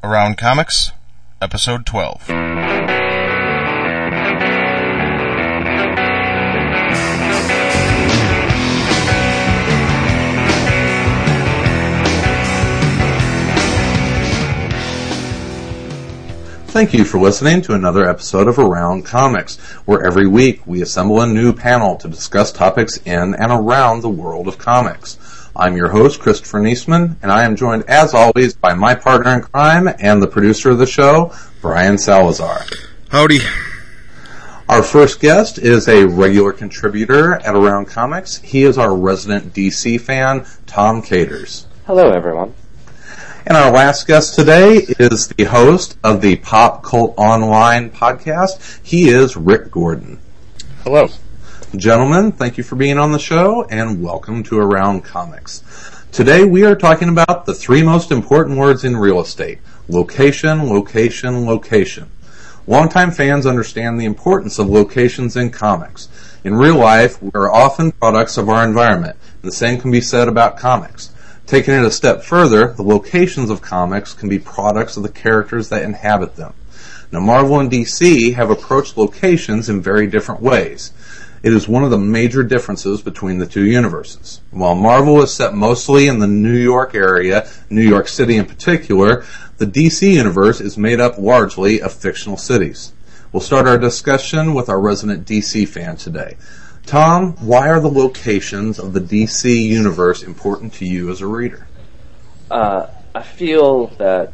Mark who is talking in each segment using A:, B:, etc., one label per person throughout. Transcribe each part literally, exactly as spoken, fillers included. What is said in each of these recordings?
A: Around Comics, Episode twelve.
B: Thank you for listening to another episode of Around Comics, where every week we assemble a new panel to discuss topics in and around the world of comics. I'm your host, Christopher Niesman, and I am joined, as always, by my partner in crime and the producer of the show, Brian Salazar.
A: Howdy.
B: Our first guest is a regular contributor at Around Comics. He is our resident D C fan, Tom Caters.
C: Hello, everyone.
B: And our last guest today is the host of the Pop Cult Online podcast. He is Rick Gordon.
D: Hello.
B: Gentlemen, thank you for being on the show, and welcome to Around Comics. Today we are talking about the three most important words in real estate: location, location, location. Longtime fans understand the importance of locations in comics. In real life, we are often products of our environment, and the same can be said about comics. Taking it a step further, the locations of comics can be products of the characters that inhabit them. Now, Marvel and D C have approached locations in very different ways. It is one of the major differences between the two universes. While Marvel is set mostly in the New York area, New York City in particular, the D C universe is made up largely of fictional cities. We'll start our discussion with our resident D C fan today. Tom, why are the locations of the D C universe important to you as a reader?
C: Uh, I feel that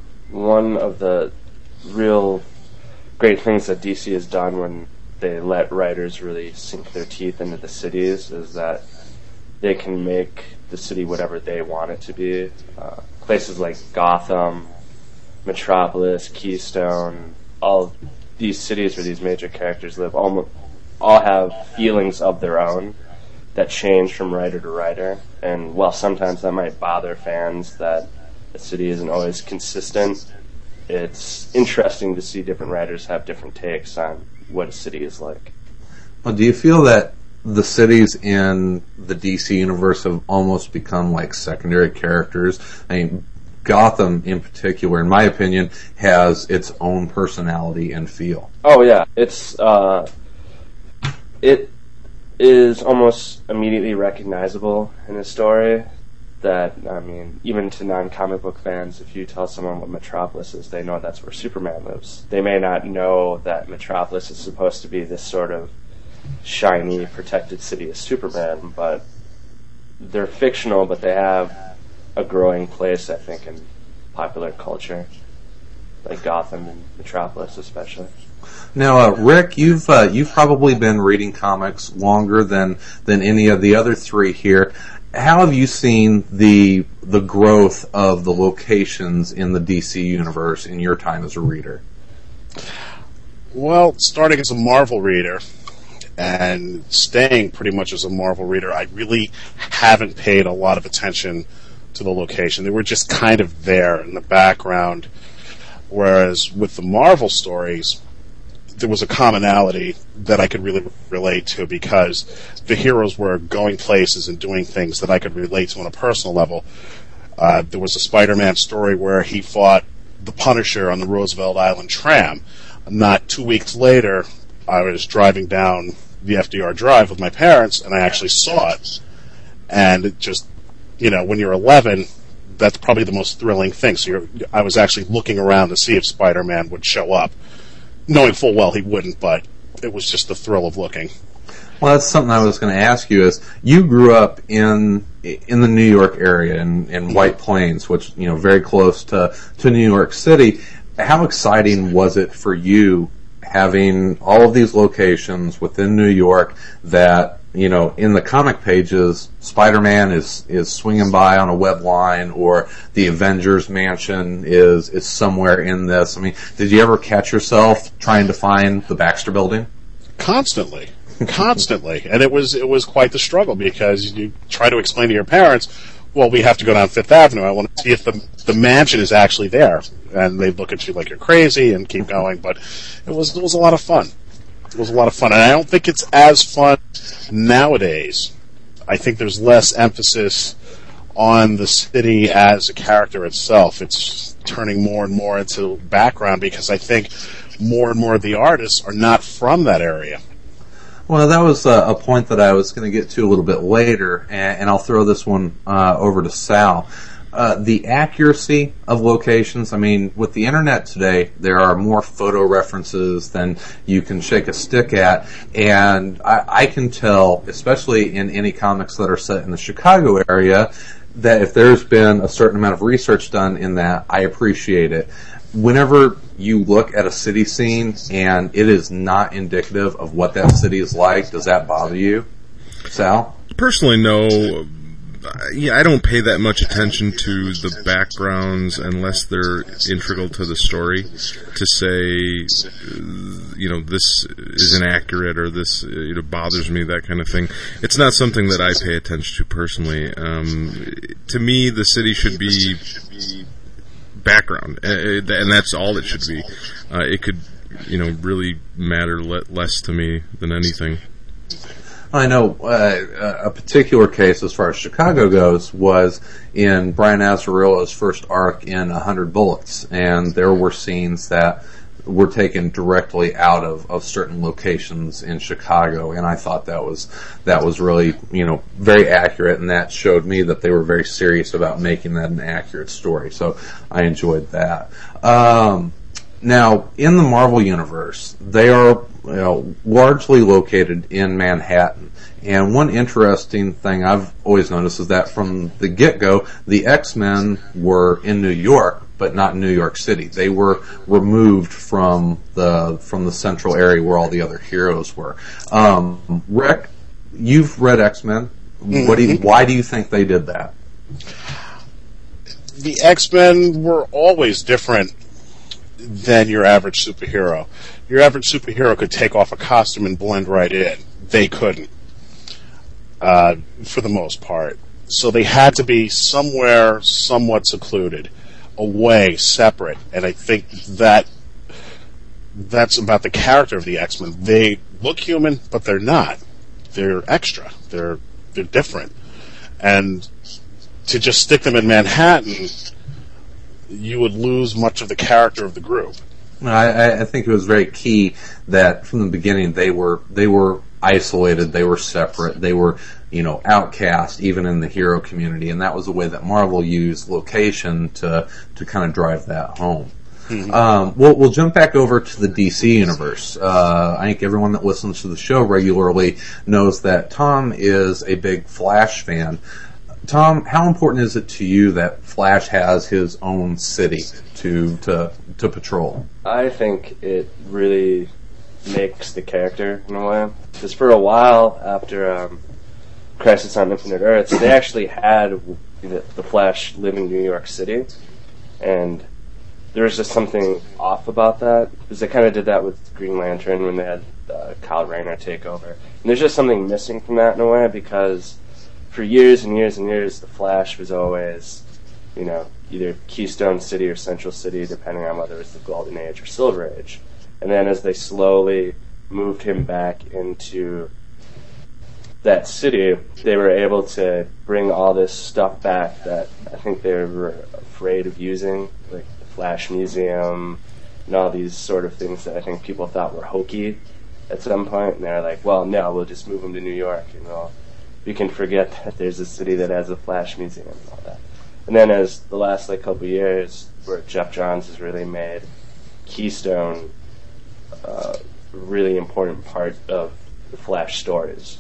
C: one of the real great things that D C has done when they let writers really sink their teeth into the cities is that they can make the city whatever they want it to be. Uh, places like Gotham, Metropolis, Keystone, all these cities where these major characters live almost all have feelings of their own that change from writer to writer. And while sometimes that might bother fans that the city isn't always consistent, it's interesting to see different writers have different takes on what a city is like.
B: Well, do you feel that the cities in the D C universe have almost become like secondary characters? I mean, Gotham in particular, in my opinion, has its own personality and feel.
C: Oh yeah, it's uh, it is almost immediately recognizable in a story. That, I mean, even to non-comic book fans, if you tell someone what Metropolis is, they know that's where Superman lives. They may not know that Metropolis is supposed to be this sort of shiny, protected city of Superman, but they're fictional, but they have a growing place, I think, in popular culture, like Gotham and Metropolis especially.
B: Now, uh, Rick, you've uh, you've probably been reading comics longer than than any of the other three here. How have you seen the the growth of the locations in the D C universe in your time as a reader?
D: Well, starting as a Marvel reader and staying pretty much as a Marvel reader, I really haven't paid a lot of attention to the location. They were just kind of there in the background, whereas with the Marvel stories, there was a commonality that I could really relate to because the heroes were going places and doing things that I could relate to on a personal level. Uh, there was a Spider-Man story where he fought the Punisher on the Roosevelt Island tram. Not two weeks later, I was driving down the F D R Drive with my parents, and I actually saw it. And it just, you know, when you're eleven, that's probably the most thrilling thing. So you're, I was actually looking around to see if Spider-Man would show up, knowing full well he wouldn't, but it was just the thrill of looking.
B: Well, that's something I was going to ask you. Is you grew up in in the New York area in, in White Plains, which, you know, very close to to New York City. How exciting was it for you having all of these locations within New York that, you know, in the comic pages, Spider-Man is, is swinging by on a web line, or the Avengers mansion is, is somewhere in this? I mean, did you ever catch yourself trying to find the Baxter Building?
D: Constantly. Constantly. And it was, it was quite the struggle because you try to explain to your parents, well, we have to go down Fifth Avenue. I want to see if the, the mansion is actually there. And they look at you like you're crazy and keep going. But it was, it was a lot of fun. It was a lot of fun. And I don't think it's as fun nowadays. I think there's less emphasis on the city as a character itself. It's turning more and more into background because I think more and more of the artists are not from that area.
B: Well, that was a, a point that I was going to get to a little bit later, and, and I'll throw this one uh, over to Sal. Uh, the accuracy of locations, I mean, with the internet today, there are more photo references than you can shake a stick at, and I, I can tell, especially in any comics that are set in the Chicago area, that if there's been a certain amount of research done in that, I appreciate it. Whenever you look at a city scene and it is not indicative of what that city is like, does that bother you, Sal?
E: Personally, no. Yeah, I don't pay that much attention to the backgrounds unless they're integral to the story. To say, you know, this is inaccurate or this, you know, bothers me, that kind of thing. It's not something that I pay attention to personally. Um, to me, the city should be background, and that's all it should be. Uh, it could, you know, really matter le- less to me than anything.
B: I know uh, a particular case as far as Chicago goes was in Brian Azzarello's first arc in one hundred Bullets, and there were scenes that were taken directly out of, of certain locations in Chicago, and I thought that was that was really, you know, very accurate, and that showed me that they were very serious about making that an accurate story. So I enjoyed that. Um, now, in the Marvel Universe, they are, you know, largely located in Manhattan. And one interesting thing I've always noticed is that from the get-go, the X-Men were in New York, but not in New York City. They were removed from the from the central area where all the other heroes were. Um, Rick, you've read X-Men. What do you, why do you think they did that?
D: The X-Men were always different than your average superhero. Your average superhero could take off a costume and blend right in. They couldn't, uh, for the most part. So they had to be somewhere somewhat secluded, away, separate. And I think that that's about the character of the X-Men. They look human, but they're not. They're extra. They're they're different. And to just stick them in Manhattan, you would lose much of the character of the group.
B: I, I think it was very key that from the beginning they were they were isolated, they were separate, they were, you know, outcast even in the hero community, and that was the way that Marvel used location to to kind of drive that home. Mm-hmm. Um, we'll, we'll jump back over to the D C universe. Uh, I think everyone that listens to the show regularly knows that Tom is a big Flash fan. Tom, how important is it to you that Flash has his own city to to to patrol?
C: I think it really makes the character in a way. Because for a while after um, Crisis on Infinite Earths, they actually had the, the Flash live in New York City, and there was just something off about that. Because they kind of did that with Green Lantern when they had uh, Kyle Rayner take over. And there's just something missing from that in a way, because for years and years and years, the Flash was always, you know, either Keystone City or Central City, depending on whether it was the Golden Age or Silver Age. And then as they slowly moved him back into that city, they were able to bring all this stuff back that I think they were afraid of using, like the Flash Museum and all these sort of things that I think people thought were hokey at some point. And they're like, well, no, we'll just move him to New York, you know. You can forget that there's a city that has a Flash Museum and all that. And then as the last like couple of years, where Jeff Johns has really made Keystone uh, a really important part of the Flash stories.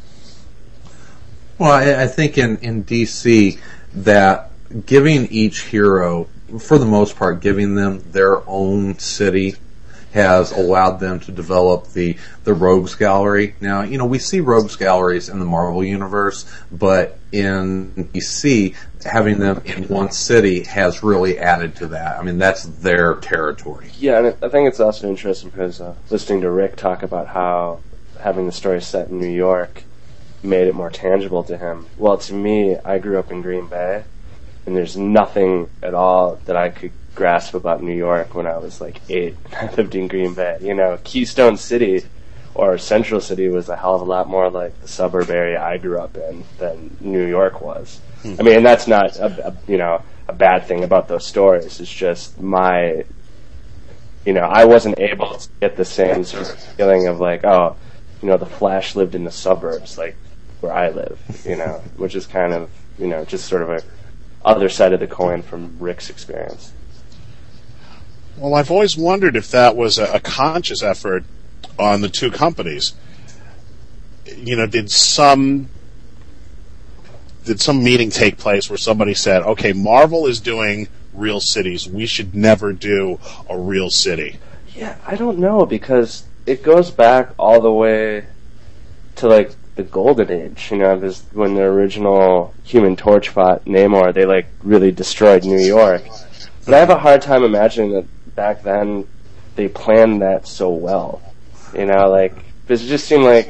B: Well, I, I think in, in D C that giving each hero, for the most part, giving them their own city has allowed them to develop the, the rogues gallery. Now, you know, we see rogues galleries in the Marvel Universe, but in D C, having them in one city has really added to that. I mean, that's their territory.
C: Yeah, and I think it's also interesting because uh, listening to Rick talk about how having the story set in New York made it more tangible to him. Well, to me, I grew up in Green Bay, and there's nothing at all that I could grasp about New York when I was like eight. I lived in Green Bay. You know, Keystone City or Central City was a hell of a lot more like the suburb area I grew up in than New York was. Hmm. I mean, and that's not, a, a, you know, a bad thing about those stories. It's just my, you know, I wasn't able to get the same sort of feeling of like, oh, you know, the Flash lived in the suburbs, like where I live, you know, which is kind of, you know, just sort of a other side of the coin from Rick's experience.
D: Well, I've always wondered if that was a, a conscious effort on the two companies. You know, did some did some meeting take place where somebody said, okay, Marvel is doing real cities, we should never do a real city?
C: Yeah, I don't know, because it goes back all the way to, like, the Golden Age, you know, this, when the original Human Torch fought Namor, they, like, really destroyed New York. But I have a hard time imagining that back then they planned that so well. You know, like, it just seemed like,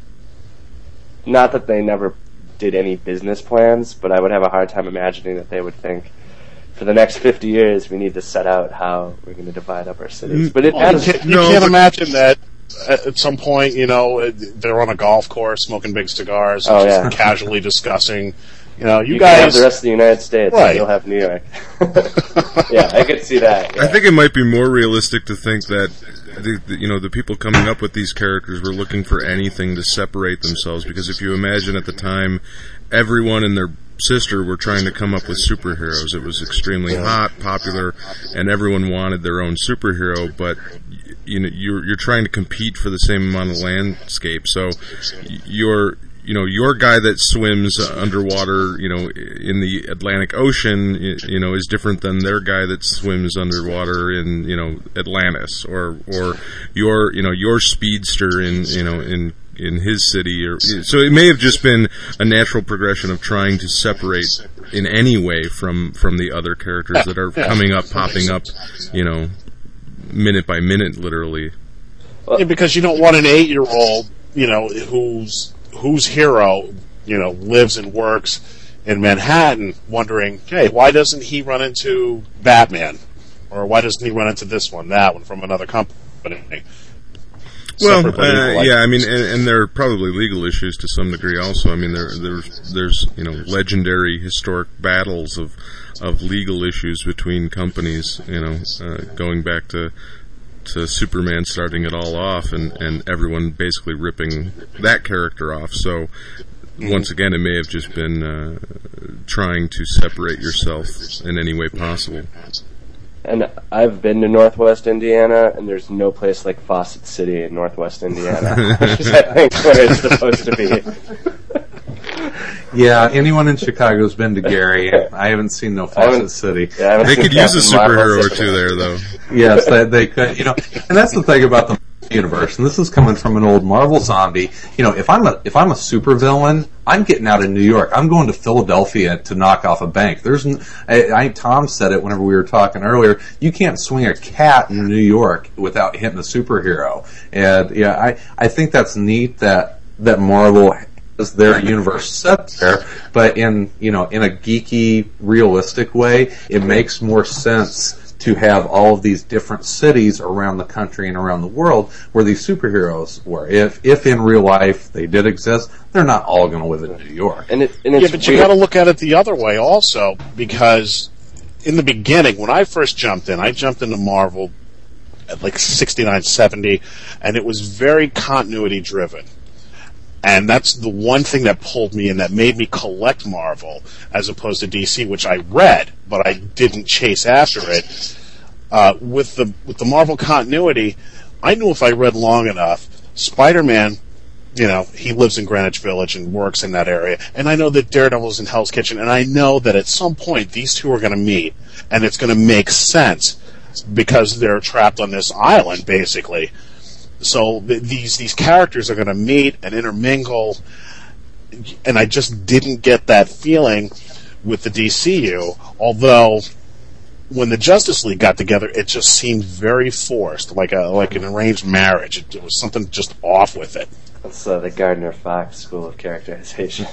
C: not that they never did any business plans, but I would have a hard time imagining that they would think, for the next fifty years, we need to set out how we're going to divide up our cities. But it
D: well,
C: has,
D: you can't, you
E: no,
D: can't
E: but,
D: imagine that at some point, you know, they're on a golf course smoking big cigars and
C: Oh,
D: just
C: yeah.
D: casually discussing, you know, you,
C: you can have
D: guys...
C: the rest of the United States,
D: Right.
C: and you'll have New York. Yeah, I could see that. Yeah.
E: I think it might be more realistic to think that the, the, you know, the people coming up with these characters were looking for anything to separate themselves, because if you imagine at the time, everyone and their sister were trying to come up with superheroes. It was extremely hot, popular, and everyone wanted their own superhero, but you know, you're you're trying to compete for the same amount of landscape. So you're you know, your guy that swims underwater, you know, in the Atlantic Ocean, you know, is different than their guy that swims underwater in, you know, Atlantis, or or your, you know, your speedster in, you know, in in his city, or so it may have just been a natural progression of trying to separate in any way from from the other characters that are coming up, popping up, you know, minute by minute, literally.
D: Yeah, because you don't want an eight-year-old, you know, who's whose hero, you know, lives and works in Manhattan, wondering, hey, why doesn't he run into Batman, or why doesn't he run into this one, that one from another company?
E: Well, uh, yeah, I mean, and, and there are probably legal issues to some degree also. I mean, there, there's, there's, you know, legendary historic battles of, of legal issues between companies, you know, uh, going back to, to Superman starting it all off, and, and everyone basically ripping that character off. So, once again, it may have just been, uh, trying to separate yourself in any way possible.
C: And I've been to Northwest Indiana, and there's no place like Fawcett City in Northwest Indiana, which is, I think, where it's supposed to be.
B: Yeah, anyone in Chicago's been to Gary. I haven't seen no Fawcett City.
C: Yeah,
E: they could use a superhero or two there, though.
B: Yes, they, they could. You know, and that's the thing about the universe, and this is coming from an old Marvel zombie. You know, if I'm a if I'm a supervillain, I'm getting out of New York. I'm going to Philadelphia to knock off a bank. There's, I, I Tom said it whenever we were talking earlier. You can't swing a cat in New York without hitting a superhero. And yeah, I I think that's neat that that Marvel has their universe set there, but in you know in a geeky, realistic way, it makes more sense to have all of these different cities around the country and around the world where these superheroes were. If if in real life they did exist, they're not all going to live in New York.
C: And, it, and it's
D: yeah, but you got to look at it the other way also, because in the beginning, when I first jumped in, I jumped into Marvel at like sixty-nine, seventy, and it was very continuity driven. And that's the one thing that pulled me in, that made me collect Marvel as opposed to D C, which I read, but I didn't chase after it. Uh, with the with the Marvel continuity, I knew if I read long enough, Spider-Man, you know, he lives in Greenwich Village and works in that area, and I know that Daredevil's in Hell's Kitchen, and I know that at some point these two are going to meet, and it's going to make sense because they're trapped on this island, basically. So th- these these characters are going to meet and intermingle, and I just didn't get that feeling with the D C U. Although when the Justice League got together, it just seemed very forced, like a like an arranged marriage. It, it was something just off with it.
C: That's uh, the Gardner Fox School of Characterization.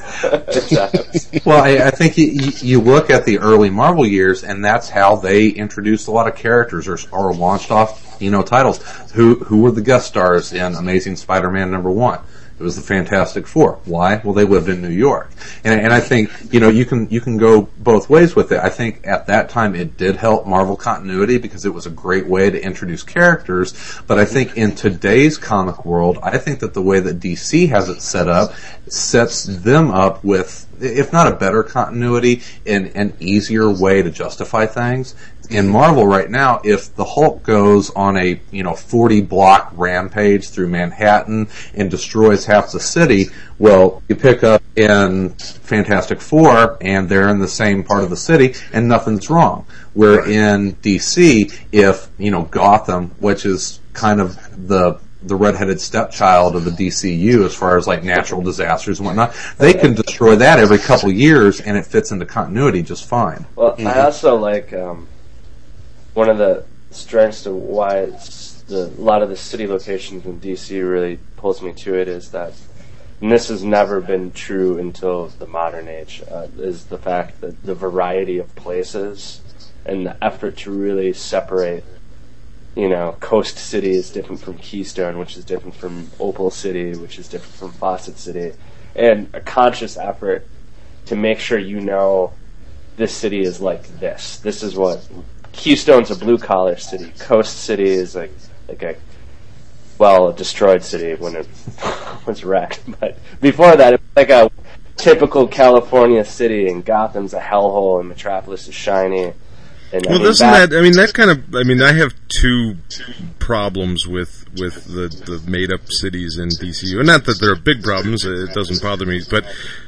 B: Well, I, I think you, you look at the early Marvel years, and that's how they introduced a lot of characters, or, or launched off, you know, titles. Who who were the guest stars in Amazing Spider-Man number one? It was the Fantastic Four. Why? Well, they lived in New York. And, and I think, you know, you can, you can go both ways with it. I think at that time it did help Marvel continuity because it was a great way to introduce characters. But I think in today's comic world, I think that the way that D C has it set up sets them up with, if not a better continuity, an, an easier way to justify things. In Marvel right now, if the Hulk goes on a, you know, forty block rampage through Manhattan and destroys half the city, well, you pick up in Fantastic Four and they're in the same part of the city and nothing's wrong. Where in D C, if, you know, Gotham, which is kind of the the redheaded stepchild of the D C U as far as like natural disasters and whatnot, they can destroy that every couple of years and it fits into continuity just fine.
C: Well, mm-hmm. I also like um, one of the strengths to why it's the, a lot of the city locations in D C really pulls me to it is that, and this has never been true until the modern age, uh, is the fact that the variety of places and the effort to really separate. You know, Coast City is different from Keystone, which is different from Opal City, which is different from Fawcett City. And a conscious effort to make sure you know this city is like this. This is what... Keystone's a blue-collar city. Coast City is like like a, well, a destroyed city when it was wrecked. But before that, it was like a typical California city, and Gotham's a hellhole, and Metropolis is shiny. And,
E: well,
C: I mean,
E: doesn't
C: that,
E: that, I mean, that kind of, I mean, I have two problems with with the, the made-up cities in D C U. And not that they're big problems, it doesn't bother me, but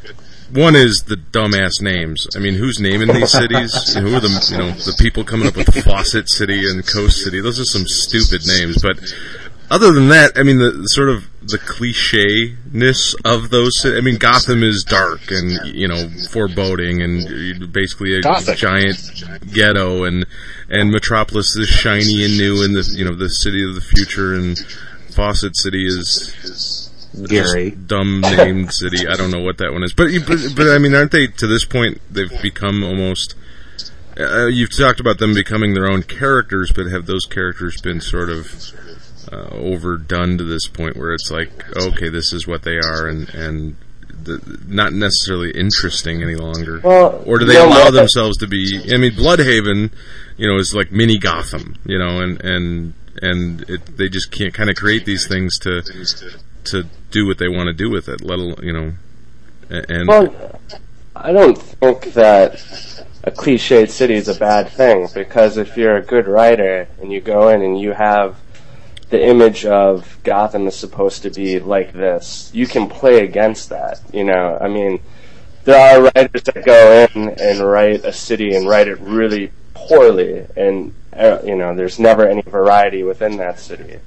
E: one is the dumbass names. I mean, who's naming these cities? Who are the, you know, the people coming up with Fawcett City and Coast City? Those are some stupid names, but other than that, I mean, the, the sort of the cliche-ness of those cities. I mean, Gotham is dark and, you know, foreboding and basically a Gothic. Giant ghetto, and and Metropolis is shiny and new and the, you know, the city of the future, and Fawcett City is
B: Gary.
E: Dumb named city. I don't know what that one is. But, but, but I mean, aren't they, to this point, they've become almost... Uh, you've talked about them becoming their own characters, but have those characters been sort of uh, overdone to this point where it's like, okay, this is what they are, and, and the, not necessarily interesting any longer?
C: Well,
E: or do they no, allow no, themselves to be... I mean, Bloodhaven, you know, is like mini Gotham, you know, and and, and it, they just can't kind of create these things to... to do what they want to do with it, let alone, you know, and...
C: Well, I don't think that a cliched city is a bad thing, because if you're a good writer and you go in and you have the image of Gotham is supposed to be like this, you can play against that, you know, I mean, there are writers that go in and write a city and write it really poorly, and, uh, you know, there's never any variety within that city.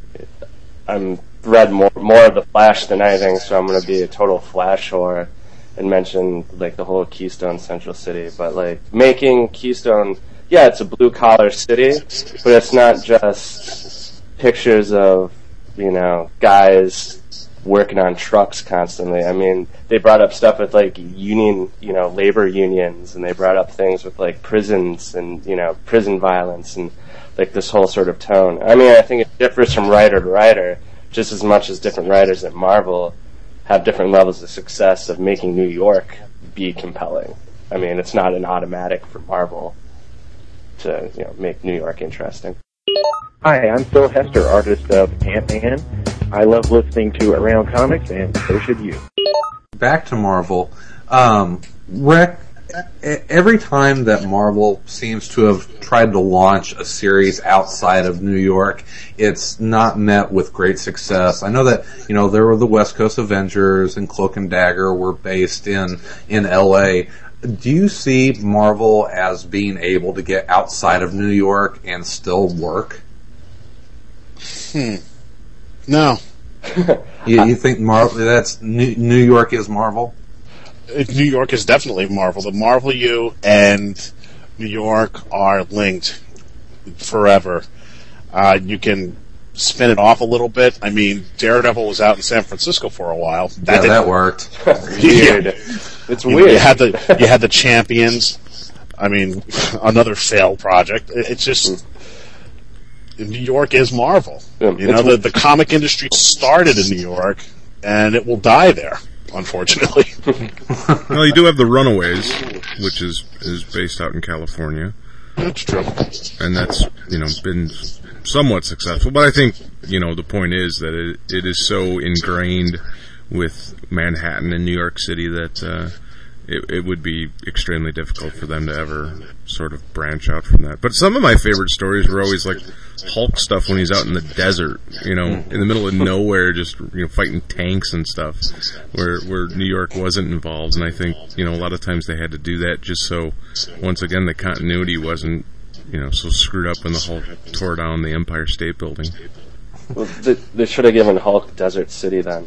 C: I'm read more more of the Flash than anything, so I'm going to be a total Flash whore and mention like the whole Keystone Central City. But like making Keystone, yeah, it's a blue collar city, but it's not just pictures of, you know, guys working on trucks constantly. I mean, they brought up stuff with like union, you know, labor unions, and they brought up things with like prisons and, you know, prison violence and like this whole sort of tone. I mean, I think it differs from writer to writer, just as much as different writers at Marvel have different levels of success of making New York be compelling. I mean, it's not an automatic for Marvel to, you know, make New York interesting.
F: Hi, I'm Phil Hester, artist of Ant-Man. I love listening to Around Comics, and so should you.
B: Back to Marvel. Um, Rick, every time that Marvel seems to have tried to launch a series outside of New York, it's not met with great success. I know that, you know, there were the West Coast Avengers and Cloak and Dagger were based in, in L A. Do you see Marvel as being able to get outside of New York and still work?
D: Hmm. No.
B: you, you think Marvel, that's New, New York is Marvel?
D: New York is definitely Marvel. The Marvel U and New York are linked forever. Uh, you can spin it off a little bit. I mean, Daredevil was out in San Francisco for a while.
B: That yeah, that worked.
C: Weird.
D: Yeah.
C: It's
D: you
C: weird.
D: Know, you had the you had the Champions. I mean, another failed project. It's just New York is Marvel.
C: Yeah,
D: you know, the the comic industry started in New York. and it will die there, unfortunately.
E: Well, you do have the Runaways, which is, is based out in California.
D: That's true.
E: And that's, you know, been somewhat successful. But I think, you know, the point is that it, it is so ingrained with Manhattan and New York City that uh, it, it would be extremely difficult for them to ever sort of branch out from that. But some of my favorite stories were always like Hulk stuff when he's out in the desert, you know, in the middle of nowhere, just, you know, fighting tanks and stuff, where where New York wasn't involved. And I think, you know, a lot of times they had to do that just so, once again, the continuity wasn't, you know, so screwed up when the Hulk tore down the Empire State Building.
C: Well, they, they should have given Hulk Desert City then.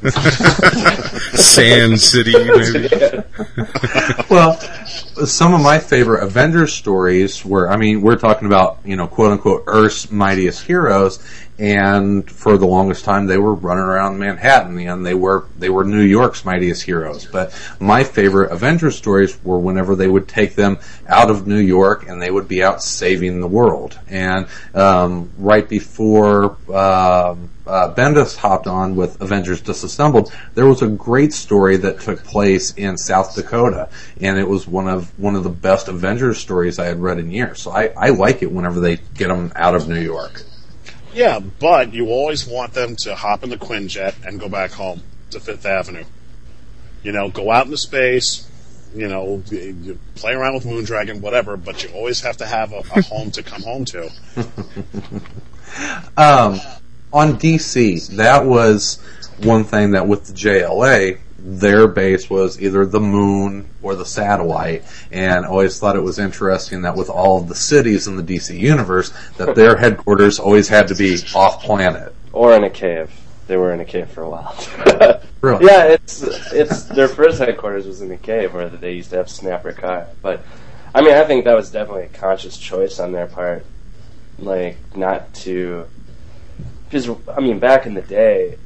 E: Sand City, maybe.
B: Well, some of my favorite Avengers stories were, I mean, we're talking about, you know, quote unquote, Earth's mightiest heroes, and for the longest time they were running around Manhattan, and they were, they were New York's mightiest heroes. But my favorite Avengers stories were whenever they would take them out of New York and they would be out saving the world. And, um, right before, um, Uh, Bendis hopped on with Avengers Disassembled, there was a great story that took place in South Dakota, and it was one of one of the best Avengers stories I had read in years. So I, I like it whenever they get them out of New York.
D: Yeah, but you always want them to hop in the Quinjet and go back home to Fifth Avenue. You know, go out into space, you know, you play around with Moondragon, whatever, but you always have to have a, a home to come home to.
B: um... On D C, that was one thing that with the J L A, their base was either the moon or the satellite, and I always thought it was interesting that with all of the cities in the D C universe, that their headquarters always had to be off-planet.
C: Or in a cave. They were in a cave for a while.
B: Really?
C: Yeah, it's it's their first headquarters was in a cave where they used to have Snapper Kai. But, I mean, I think that was definitely a conscious choice on their part. Like, not to... Because, I mean, back in the day,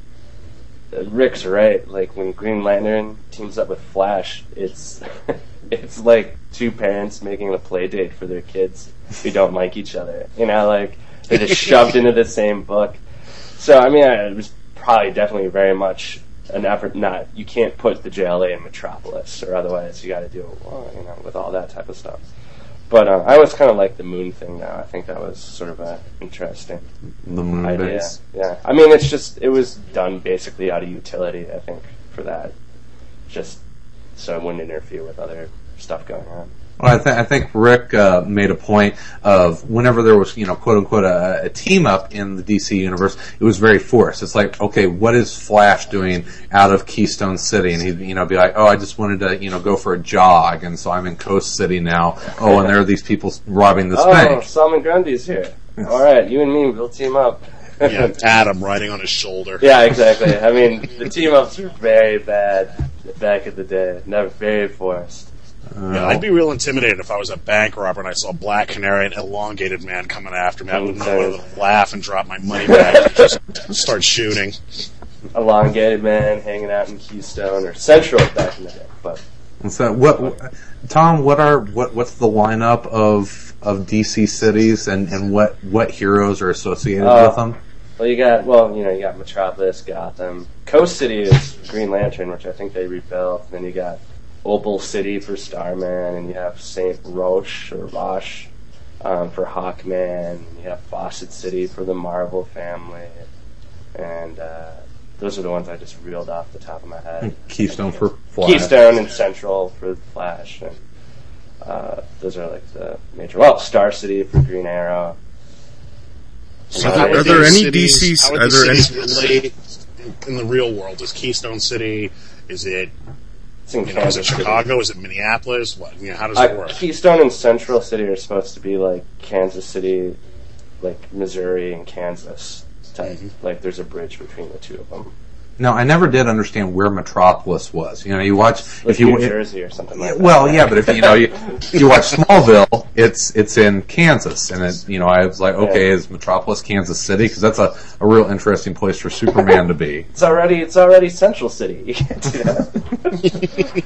C: Rick's right. Like, when Green Lantern teams up with Flash, it's it's like two parents making a play date for their kids who don't like each other. You know, like, they're just shoved into the same book. So, I mean, it was probably definitely very much an effort. Not, you can't put the J L A in Metropolis, or otherwise you got to do it, well, you know, with all that type of stuff. But uh, I always kind of like the moon thing now. I think that was sort of an interesting
B: The moon
C: idea.
B: base.
C: Yeah, I mean, it's just, it was done basically out of utility, I think, for that. Just so it wouldn't interfere with other stuff going on.
B: Well, I, th- I think Rick uh, made a point of whenever there was, you know, quote unquote, a, a team up in the D C universe, it was very forced. It's like, okay, what is Flash doing out of Keystone City? And he'd, you know, be like, oh, I just wanted to, you know, go for a jog, and so I'm in Coast City now. Oh, and there are these people robbing this
C: oh,
B: bank.
C: Salman Grundy's here. All right, you and me, we'll team up.
D: Yeah, Adam riding on his shoulder.
C: Yeah, exactly. I mean, the team ups were very bad back in the day. Never very forced.
D: Yeah, I'd be real intimidated if I was a bank robber and I saw Black Canary and Elongated Man coming after me. I wouldn't know whether to laugh and drop my money bag or just start shooting.
C: Elongated Man hanging out in Keystone or Central back in the day. But
B: And so, what, Tom? What are what? What's the lineup of of D C cities, and, and what what heroes are associated
C: uh,
B: with them?
C: Well, you got well, you know, you got Metropolis, Gotham, Coast City is Green Lantern, which I think they rebuilt. And then you got Opal City for Starman, and you have Saint Roche or Roche um, for Hawkman, and you have Fawcett City for the Marvel family, and uh, those are the ones I just reeled off the top of my head.
B: Keystone for Flash.
C: Keystone and Central for Flash, and uh, those are like the major. Well, Star City for Green Arrow.
D: So
C: Uh,
D: how
E: are
D: would
E: there
D: these
E: any D C
D: cities- how would
E: are
D: these
E: there
D: cities relate in the real world? Is Keystone City? Is it?
C: It's in
D: You know, is it
C: Kansas City.
D: Chicago? Is it Minneapolis? What? You know, how does it
C: Uh,
D: work?
C: Keystone and Central City are supposed to be like Kansas City, like Missouri and Kansas type.
D: Mhm.
C: Like there's a bridge between the two of them.
B: Now, I never did understand where Metropolis was. You know, you watch
C: Like
B: if you
C: New Jersey or something like that.
B: well, yeah, but if you know you, you watch Smallville, it's it's in Kansas, and it, you know, I was like, okay,
C: Yeah.
B: is Metropolis Kansas City? Because that's a, a real interesting place for Superman to be.
C: It's already it's already Central City. You can't do that.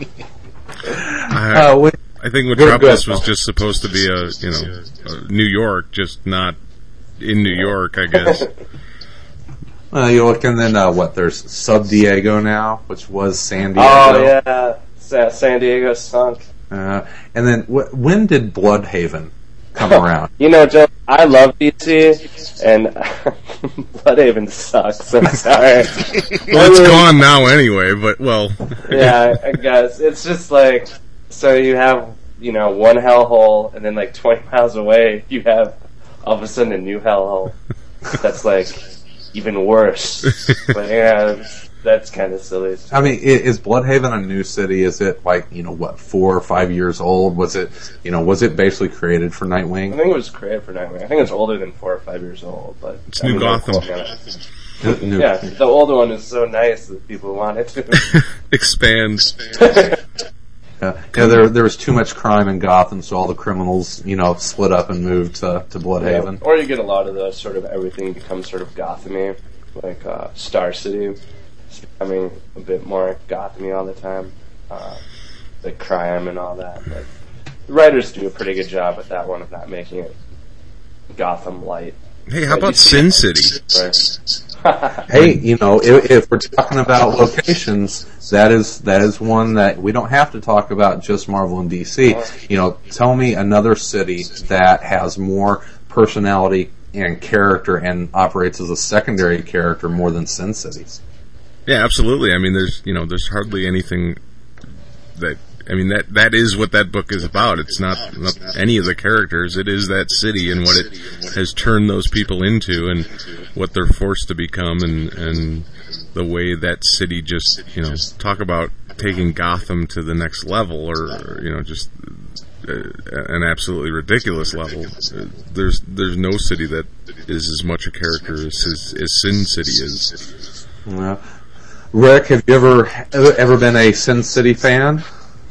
E: I,
B: Uh, wait,
E: I think
B: Good,
E: Metropolis
B: good.
E: was just supposed to be a, you know, a New York, just not in New York, I guess.
B: Uh, you look, and then uh, what? There's Sub Diego now, which was San Diego.
C: Oh yeah, Sa- San Diego sunk.
B: Uh, and then wh- when did Bloodhaven come around?
C: You know, Joe, I love D C, and Bloodhaven sucks. I'm sorry.
E: Well, it's gone now anyway, but, well...
C: Yeah, I guess. It's just like, so you have, you know, one hellhole, and then like twenty miles away, you have all of a sudden a new hellhole that's like even worse. But yeah, that's kind of silly.
B: I mean, is Bloodhaven a new city? Is it like, you know, what, four or five years old? Was it, you know, was it basically created for
C: I
B: Nightwing?
C: think it was created for Nightwing. I think it's older than four or five years old, but
E: It's
C: I
E: New
C: mean,
E: Gotham.
B: New-
C: Yeah, the older one is so nice that people want it to.
E: Expand.
B: Yeah, yeah, there there was too much crime in Gotham, so all the criminals, you know, split up and moved to, to Bloodhaven.
C: Or you get a lot of the sort of everything becomes sort of Gotham-y, like uh, Star City. It's becoming a bit more Gotham-y all the time. Uh, the crime and all that. But the writers do a pretty good job with that one of not making it Gotham light.
E: Hey, how
C: But
E: about
C: you see-
E: Sin City?
C: Right.
B: Hey, you know, if, if we're talking about locations, that is that is one that we don't have to talk about just Marvel and D C. You know, tell me another city that has more personality and character and operates as a secondary character more than Sin City.
E: Yeah, absolutely. I mean, there's, you know, there's hardly anything that, I mean, that, that is what that book is about. It's not, not any of the characters. It is that city and what it has turned those people into and what they're forced to become and, and the way that city just, you know, talk about taking Gotham to the next level or, you know, just uh, an absolutely ridiculous level. Uh, there's, there's no city that is as much a character as, as, as Sin City is.
B: Yeah. Rick, have you ever ever been a Sin City fan?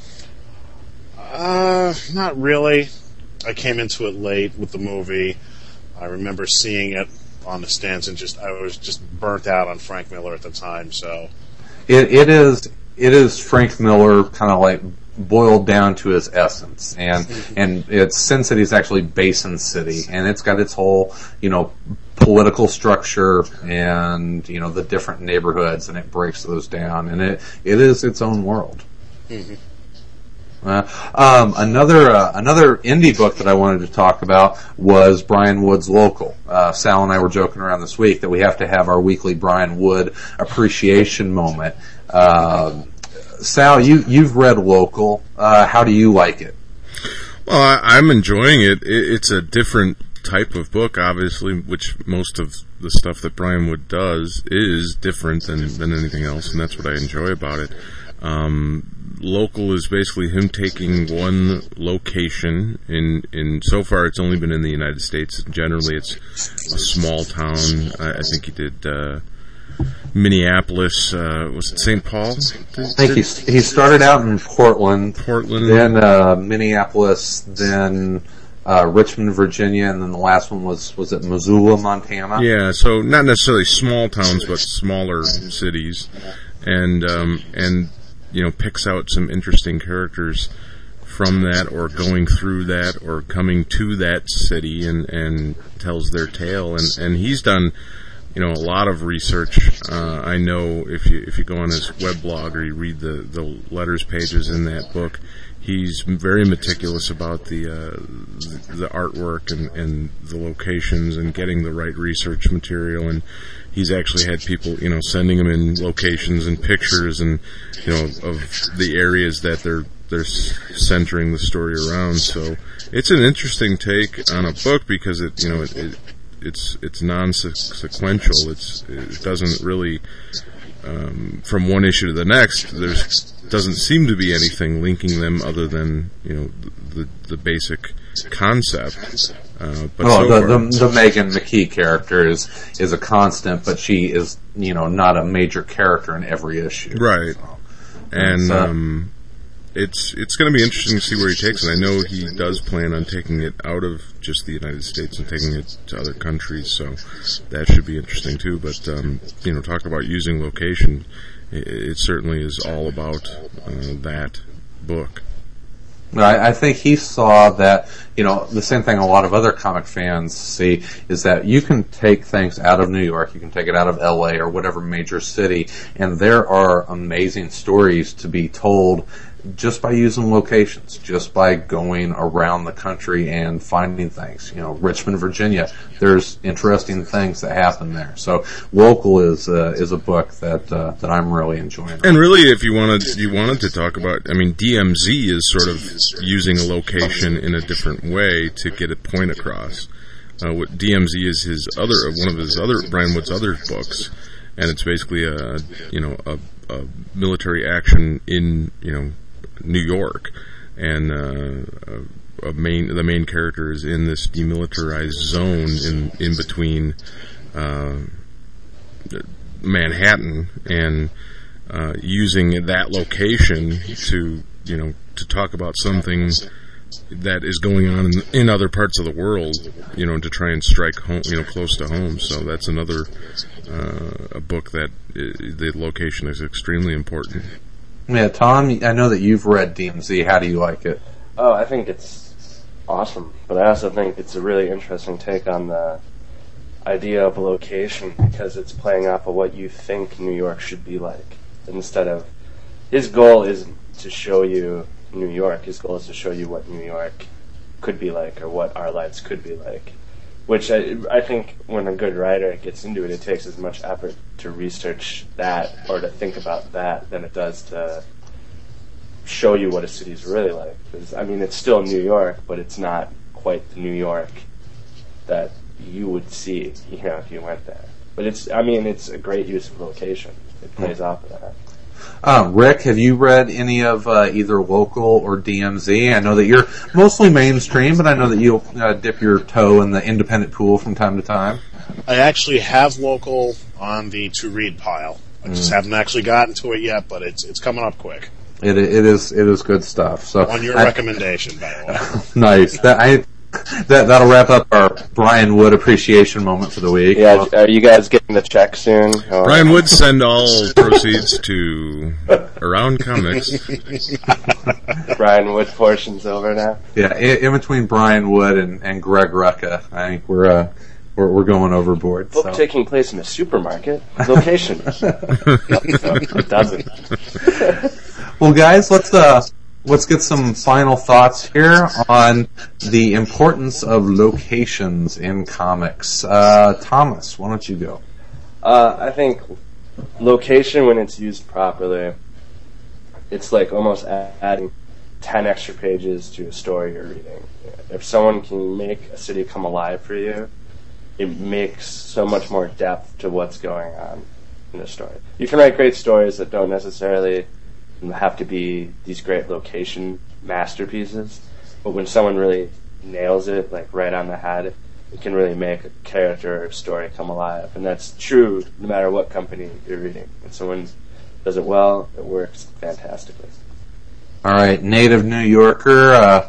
D: Uh, not really. I came into it late with the movie. I remember seeing it on the stands and just I was just burnt out on Frank Miller at the time. So
B: It, it is it is Frank Miller kind of like boiled down to his essence, and and it's Sin City is actually Basin City, and it's got its whole, you know, political structure and, you know, the different neighborhoods, and it breaks those down, and it it is its own world.
D: Mm-hmm.
B: Uh, um, another uh, another indie book that I wanted to talk about was Brian Wood's Local. Uh, Sal and I were joking around this week that we have to have our weekly Brian Wood appreciation moment. Uh, Sal, you you've read Local. Uh, how do you like it?
E: Well, I, I'm enjoying it. it. It's a different type of book, obviously, which most of the stuff that Brian Wood does is different than, than anything else, and that's what I enjoy about it. Um, Local is basically him taking one location in, in, so far it's only been in the United States. Generally it's a small town. I, I think he did, uh, Minneapolis, uh, was it Saint Paul?
B: I think he he started out in Portland,
E: Portland,
B: then uh, Minneapolis, then uh, Richmond, Virginia, and then the last one was was it Missoula, Montana?
E: Yeah, so not necessarily small towns, but smaller cities, and um, and you know picks out some interesting characters from that, or going through that, or coming to that city, and and tells their tale, and and he's done. You know, a lot of research. Uh, I know if you if you go on his weblog or you read the, the letters pages in that book, he's very meticulous about the uh, the, the artwork and, and the locations and getting the right research material. And he's actually had people, you know, sending him in locations and pictures and you know of the areas that they're they're centering the story around. So it's an interesting take on a book because it you know it. it It's it's non-sequential. It's it doesn't really um, from one issue to the next. There's doesn't seem to be anything linking them other than you know the the basic concept. Uh, but
B: well,
E: so
B: the,
E: far,
B: the the Megan McKee character is is a constant, but she is you know not a major character in every issue.
E: right?
B: So,
E: And
B: so-
E: um, it's it's going to be interesting to see where he takes it. I know he does plan on taking it out of just the United States and taking it to other countries, so that should be interesting too. But um, you know, talk about using location. It, it certainly is all about uh, that book.
B: I, I think he saw that, you know, the same thing a lot of other comic fans see is that you can take things out of New York, you can take it out of L A or whatever major city, and there are amazing stories to be told just by using locations, just by going around the country and finding things. You know, Richmond, Virginia, there's interesting things that happen there. So, Local is uh, is a book that uh, that I'm really enjoying.
E: And really, if you wanted you wanted to talk about, I mean, D M Z is sort of using a location in a different way to get a point across. Uh, what D M Z is his other one of his other Brian Wood's other books, and it's basically a you know a, a military action in you know. New York, and uh, a main the main character is in this demilitarized zone in in between uh, Manhattan, and uh, using that location to you know to talk about something that is going on in, in other parts of the world, you know, to try and strike home, you know, close to home. So that's another uh, a book that uh, the location is extremely important.
B: Yeah, Tom, I know that you've read D M Z. How do you like it?
C: Oh, I think it's awesome, but I also think it's a really interesting take on the idea of a location because it's playing off of what you think New York should be like. Instead of, his goal isn't to show you New York, his goal is to show you what New York could be like or what our lives could be like. Which I, I think when a good writer gets into it, it takes as much effort to research that or to think about that than it does to show you what a city's really like. Because, I mean, it's still New York, but it's not quite the New York that you would see, you know, if you went there. But it's, I mean, it's a great use of location. It plays mm. off of that.
B: Uh, Rick, have you read any of uh, either Local or D M Z? I know that you're mostly mainstream, but I know that you'll uh, dip your toe in the independent pool from time to time.
D: I actually have Local on the to-read pile. I just mm. haven't actually gotten to it yet, but it's it's coming up quick.
B: It it is it is good stuff. So
D: on your I, recommendation, by the way.
B: Nice. That I. That, that'll wrap up our Brian Wood appreciation moment for the week.
C: Yeah, are you guys getting the check soon?
E: Or? Brian Wood send all proceeds to Around Comics.
C: Brian Wood portion's over now.
B: Yeah, in, in between Brian Wood and, and Greg Rucka, I think we're uh, we're, we're going overboard.
C: Book
B: so.
C: taking place in a supermarket. Location. It doesn't.
B: Well, guys, let's uh. Let's get some final thoughts here on the importance of locations in comics. Uh, Thomas, why don't you go?
C: Uh, I think location, when it's used properly, it's like almost adding ten extra pages to a story you're reading. If someone can make a city come alive for you, it makes so much more depth to what's going on in the story. You can write great stories that don't necessarily have to be these great location masterpieces, but when someone really nails it, like right on the head, it can really make a character or story come alive. And that's true no matter what company you're reading. When someone does it well, it works fantastically.
B: All right, native New Yorker, uh,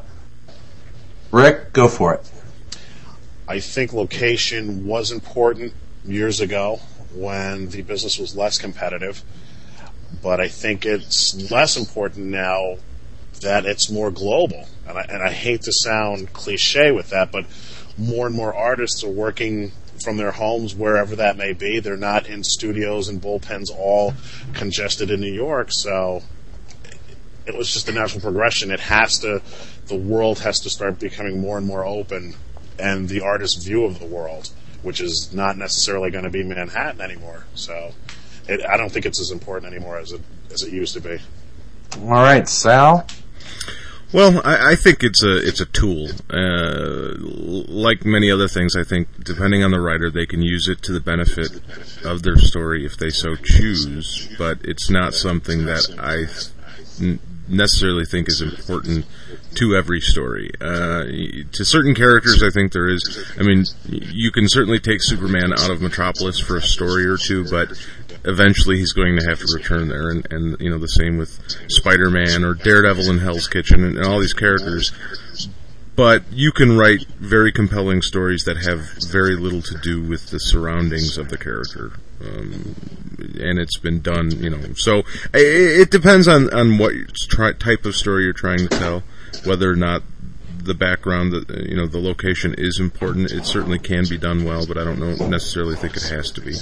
B: Rick, go for it.
D: I think location was important years ago when the business was less competitive. But I think it's less important now that it's more global. And I, and I hate to sound cliche with that, but more and more artists are working from their homes, wherever that may be. They're not in studios and bullpens all congested in New York. So it was just a natural progression. It has to, the world has to start becoming more and more open, and the artist's view of the world, which is not necessarily going to be Manhattan anymore. So It, I don't think it's as important anymore as it as it used to be.
B: All right, Sal.
E: Well, I, I think it's a it's a tool. Uh, like many other things, I think depending on the writer, they can use it to the benefit of their story if they so choose. But it's not something that I n- necessarily think is important to every story. Uh, to certain characters, I think there is. I mean, you can certainly take Superman out of Metropolis for a story or two, but eventually he's going to have to return there, and, and you know, the same with Spider-Man or Daredevil in Hell's Kitchen and, and all these characters. But you can write very compelling stories that have very little to do with the surroundings of the character. Um, and it's been done, you know. So it, it depends on, on what try, type of story you're trying to tell. whether or not the background, the, you know, the location is important. It certainly can be done well, but I don't know, necessarily think it has to be.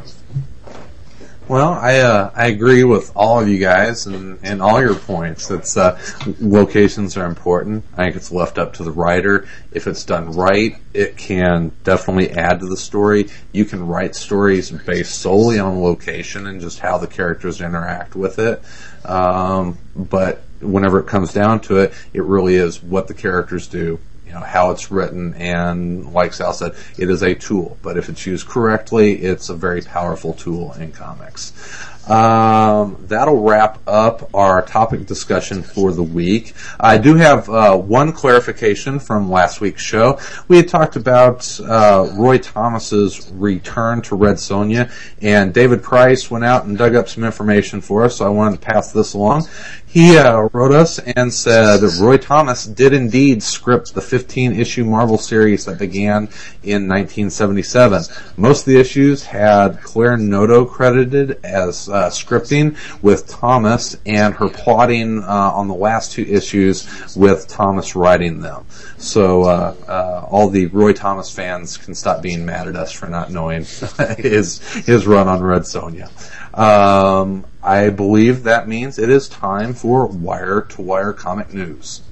B: Well, I uh, I agree with all of you guys and, and all your points. It's uh, locations are important. I think it's left up to the writer. If it's done right, it can definitely add to the story. You can write stories based solely on location and just how the characters interact with it. Um, but whenever it comes down to it, it really is what the characters do. You know, how it's written, and like Sal said, it is a tool, but if it's used correctly, it's a very powerful tool in comics. Um, that'll wrap up our topic discussion for the week. I do have uh, one clarification from last week's show. We had talked about uh, Roy Thomas's return to Red Sonja, and David Price went out and dug up some information for us, so I wanted to pass this along. He uh, wrote us and said Roy Thomas did indeed script the fifteen-issue Marvel series that began in nineteen seventy-seven. Most of the issues had Claire Noto credited as uh, scripting, with Thomas and her plotting uh, on the last two issues with Thomas writing them. So uh, uh, all the Roy Thomas fans can stop being mad at us for not knowing his his run on Red Sonja. Um, I believe that means it is time for wire-to-wire comic news.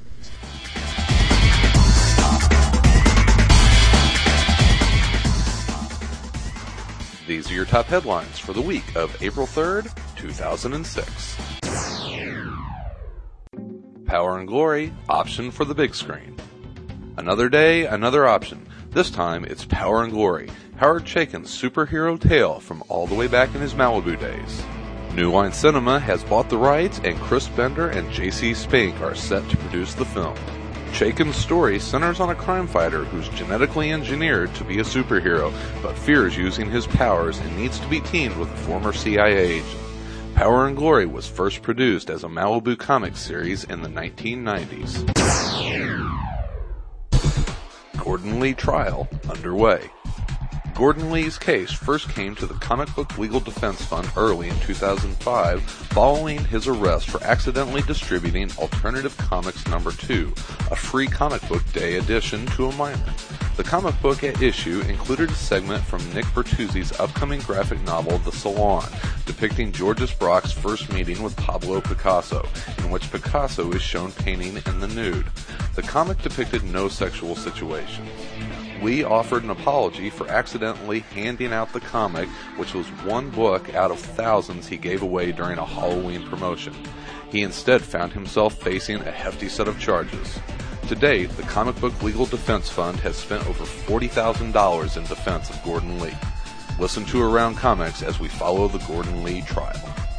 G: These are your top headlines for the week of April third, two thousand six. Power and Glory, option for the big screen. Another day, another option. This time, it's Power and Glory, Howard Chaykin's superhero tale from all the way back in his Malibu days. New Line Cinema has bought the rights, and Chris Bender and J C Spank are set to produce the film. Chaykin's story centers on a crime fighter who's genetically engineered to be a superhero, but fears using his powers and needs to be teamed with a former C I A agent. Power and Glory was first produced as a Malibu Comics series in the nineteen nineties. Gordon Lee trial underway. Gordon Lee's case first came to the Comic Book Legal Defense Fund early in two thousand five following his arrest for accidentally distributing Alternative Comics number two, a free comic book day edition to a minor. The comic book at issue included a segment from Nick Bertuzzi's upcoming graphic novel The Salon, depicting Georges Braque's first meeting with Pablo Picasso, in which Picasso is shown painting in the nude. The comic depicted no sexual situation. Lee offered an apology for accidentally handing out the comic, which was one book out of thousands he gave away during a Halloween promotion. He instead found himself facing a hefty set of charges. To date, the Comic Book Legal Defense Fund has spent over forty thousand dollars in defense of Gordon Lee. Listen to Around Comics as we follow the Gordon Lee trial.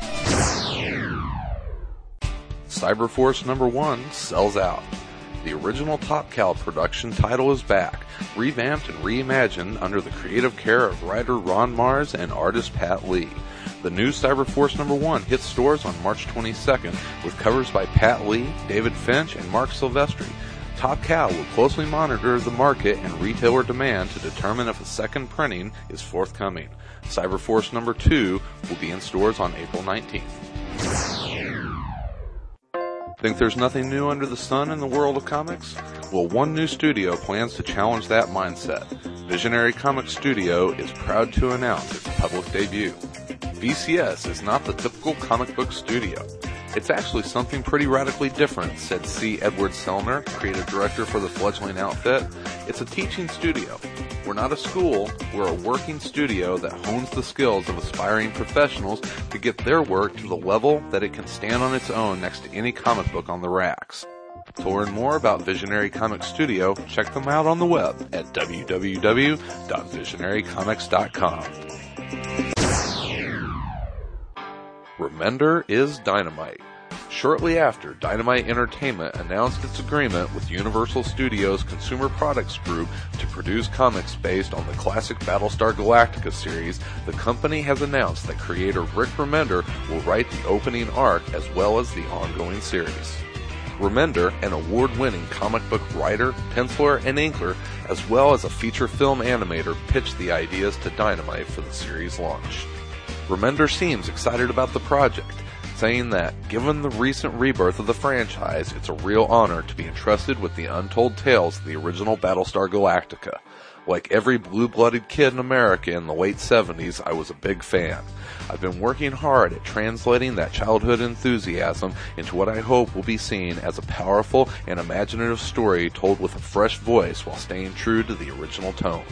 G: Cyberforce number one sells out. The original Top Cow production title is back, revamped and reimagined under the creative care of writer Ron Mars and artist Pat Lee. The new Cyberforce number one hits stores on March twenty-second with covers by Pat Lee, David Finch, and Mark Silvestri. Top Cow will closely monitor the market and retailer demand to determine if a second printing is forthcoming. Cyberforce number two will be in stores on April nineteenth. Think there's nothing new under the sun in the world of comics? Well, one new studio plans to challenge that mindset. Visionary Comics Studio is proud to announce its public debut. V C S is not the typical comic book studio. It's actually something pretty radically different, said C. Edward Selner, creative director for the fledgling outfit. It's a teaching studio. We're not a school, we're a working studio that hones the skills of aspiring professionals to get their work to the level that it can stand on its own next to any comic book on the racks. To learn more about Visionary Comics Studio, check them out on the web at w w w dot visionary comics dot com. Remender is Dynamite. Shortly after, Dynamite Entertainment announced its agreement with Universal Studios Consumer Products Group to produce comics based on the classic Battlestar Galactica series, the company has announced that creator Rick Remender will write the opening arc as well as the ongoing series. Remender, an award-winning comic book writer, penciler, and inker, as well as a feature film animator, pitched the ideas to Dynamite for the series launch. Remender seems excited about the project, saying that, given the recent rebirth of the franchise, it's a real honor to be entrusted with the untold tales of the original Battlestar Galactica. Like every blue-blooded kid in America in the late seventies, I was a big fan. I've been working hard at translating that childhood enthusiasm into what I hope will be seen as a powerful and imaginative story told with a fresh voice while staying true to the original tone.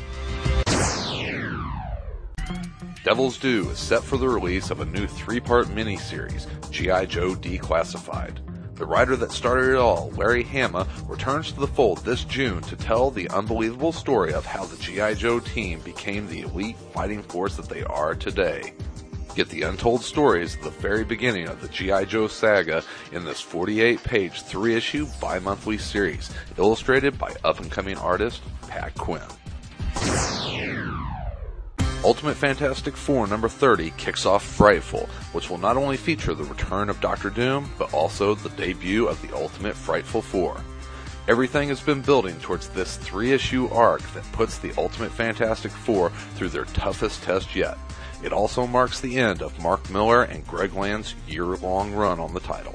G: Devil's Due is set for the release of a new three-part miniseries, G I. Joe Declassified. The writer that started it all, Larry Hama, returns to the fold this June to tell the unbelievable story of how the G I. Joe team became the elite fighting force that they are today. Get the untold stories of the very beginning of the G I. Joe saga in this forty-eight page, three-issue, bi-monthly series, illustrated by up-and-coming artist Pat Quinn. Ultimate Fantastic Four number thirty kicks off Frightful, which will not only feature the return of Doctor Doom, but also the debut of the Ultimate Frightful Four. Everything has been building towards this three-issue arc that puts the Ultimate Fantastic Four through their toughest test yet. It also marks the end of Mark Miller and Greg Land's year-long run on the title.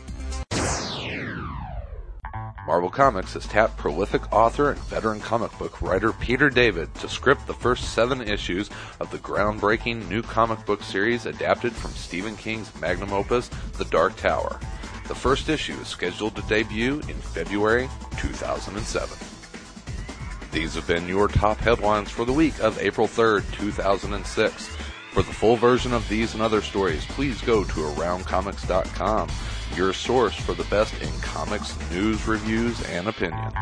G: Marvel Comics has tapped prolific author and veteran comic book writer Peter David to script the first seven issues of the groundbreaking new comic book series adapted from Stephen King's magnum opus, The Dark Tower. The first issue is scheduled to debut in February two thousand seven. These have been your top headlines for the week of April third, two thousand six. For the full version of these and other stories, please go to around comics dot com, your source for the best in comics, news, reviews, and opinions.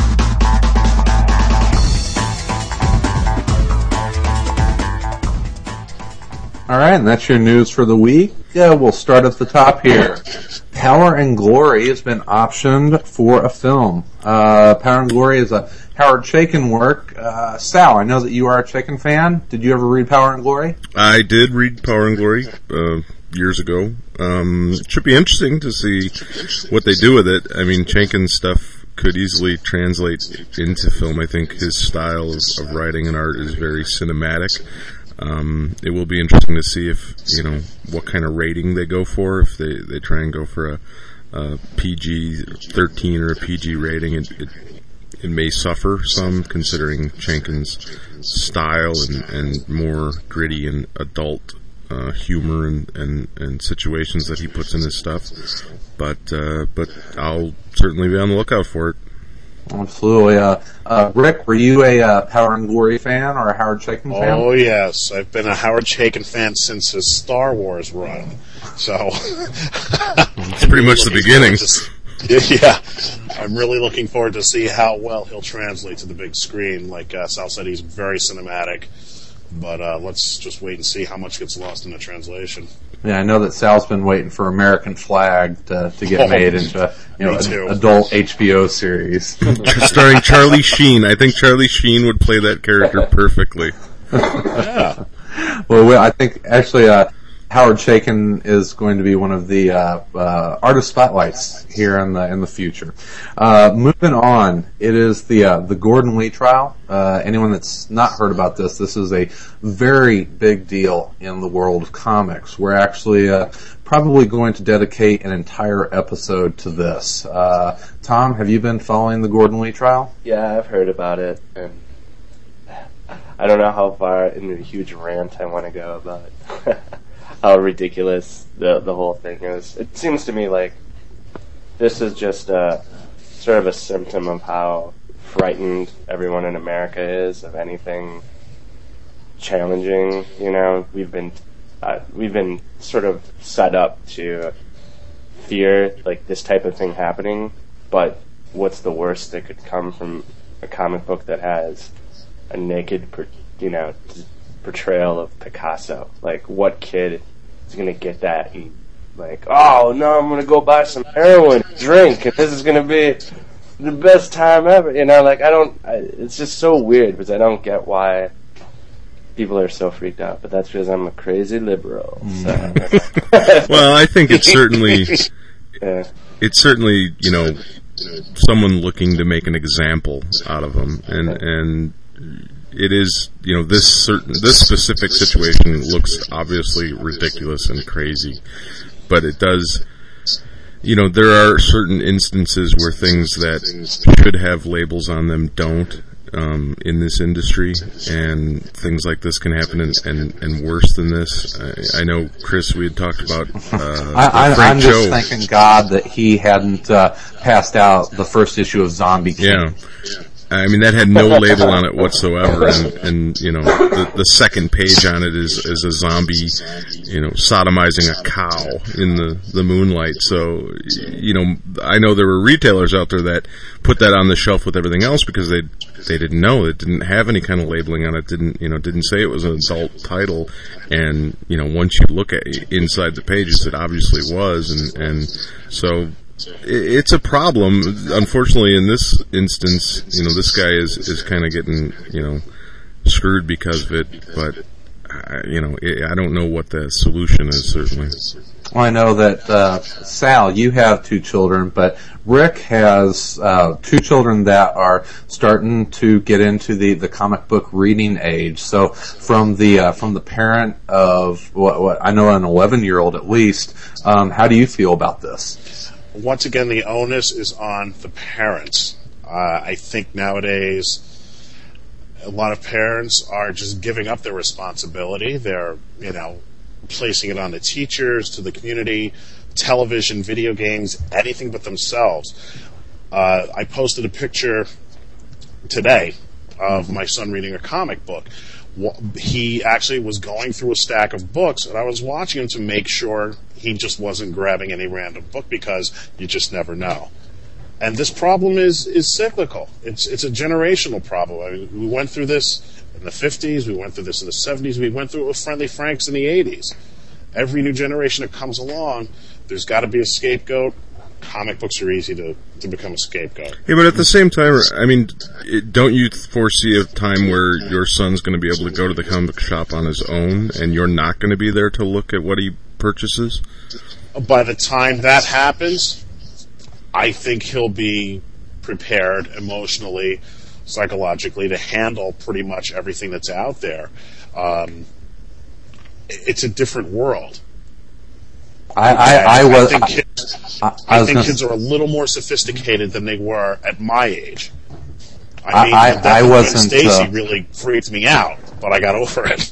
B: All right, and that's your news for the week. Yeah, we'll start at the top here. Power and Glory has been optioned for a film. Uh, Power and Glory is a Howard Chaykin work. Uh, Sal, I know that you are a Chaykin fan. Did you ever read Power and Glory?
E: I did read Power and Glory uh, years ago. Um, it should be interesting to see what they do with it. I mean, Chaykin's stuff could easily translate into film. I think his style of, of writing and art is very cinematic. Um, it will be interesting to see if, you know, what kind of rating they go for. If they, they try and go for a, a P G thirteen or a P G rating, it, it, it may suffer some, considering Chaykin's style and, and more gritty and adult uh, humor and, and, and situations that he puts in his stuff. But uh, but I'll certainly be on the lookout for it.
B: Absolutely. Uh, uh, Rick, were you a uh, Power and Glory fan or a Howard Chaykin fan?
D: Oh, yes. I've been a Howard Chaykin fan since his Star Wars run. So
E: it's pretty much the beginning.
D: To, yeah. I'm really looking forward to see how well he'll translate to the big screen. Like uh, Sal said, he's very cinematic. But uh, let's just wait and see how much gets lost in the translation.
B: Yeah, I know that Sal's been waiting for American Flag to, to get
D: Oh,
B: made into, you know,
D: me too.
B: an adult H B O series.
E: Starring Charlie Sheen. I think Charlie Sheen would play that character perfectly.
D: Yeah.
B: Well, we- I think actually uh, Howard Chaykin is going to be one of the uh, uh, artist spotlights here in the in the future. Uh, moving on, it is the uh, the Gordon Lee trial. Uh, anyone that's not heard about this, this is a very big deal in the world of comics. We're actually uh, probably going to dedicate an entire episode to this. Uh, Tom, have you been following the Gordon Lee trial?
C: Yeah, I've heard about it, and I don't know how far into the huge rant I want to go about how ridiculous the the whole thing is. It seems to me like this is just a sort of a symptom of how frightened everyone in America is of anything challenging. You know, we've been uh, we've been sort of set up to fear like this type of thing happening. But what's the worst that could come from a comic book that has a naked, per, you know, portrayal of Picasso? Like, what kid is going to get that and, like, oh, no, I'm going to go buy some heroin, drink, and this is going to be the best time ever. You know, like, I don't, I, it's just so weird because I don't get why people are so freaked out, but that's because I'm a crazy liberal. So.
E: Well, I think it's certainly,
C: Yeah.
E: it's certainly, you know, someone looking to make an example out of them, and, and, it is, you know, this certain, this specific situation looks obviously ridiculous and crazy, but it does. You know, there are certain instances where things that should have labels on them don't um, in this industry, and things like this can happen, and, and, and worse than this. I, I know, Chris, we had talked about uh,
B: I, I, I'm
E: Joe.
B: just thanking God that he hadn't uh, passed out the first issue of Zombie King.
E: Yeah. I mean, that had no label on it whatsoever, and, and you know, the, the second page on it is, is a zombie, you know, sodomizing a cow in the, the moonlight. So, you know, I know there were retailers out there that put that on the shelf with everything else because they they didn't know. It didn't have any kind of labeling on it, didn't, you know, didn't say it was an adult title. And, you know, once you look at inside the pages, it obviously was, and, and so... It's a problem. Unfortunately, in this instance, you know, this guy is, is kind of getting, you know, screwed because of it. But, uh, you know, I don't know what the solution is, certainly.
B: Well, I know that, uh, Sal, you have two children, but Rick has uh, two children that are starting to get into the, the comic book reading age. So from the uh, from the parent of, what, what I know, an eleven-year-old at least, um, how do you feel about this?
D: Once again, the onus is on the parents. Uh, I think nowadays a lot of parents are just giving up their responsibility. They're, you know, placing it on the teachers, to the community, television, video games, anything but themselves. Uh, I posted a picture today of my son reading a comic book. He actually was going through a stack of books, and I was watching him to make sure he just wasn't grabbing any random book, because you just never know. And this problem is, is cyclical. It's it's a generational problem. I mean, we went through this in the fifties, we went through this in the seventies, we went through it with Friendly Franks in the eighties. Every new generation that comes along, there's got to be a scapegoat. Comic books are easy to, to become a scapegoat.
E: Yeah, but at the same time, I mean, it, don't you foresee a time where your son's going to be able to go to the comic book shop on his own, and you're not going to be there to look at what he purchases?
D: By the time that happens, I think he'll be prepared emotionally, psychologically, to handle pretty much everything that's out there. Um, it's a different world.
B: I, I, I was.
D: I think, kids, I, I think kids are a little more sophisticated than they were at my age. I mean,
B: I, I, I wasn't.
D: Stacy
B: uh,
D: really freaked me out, but I got over it.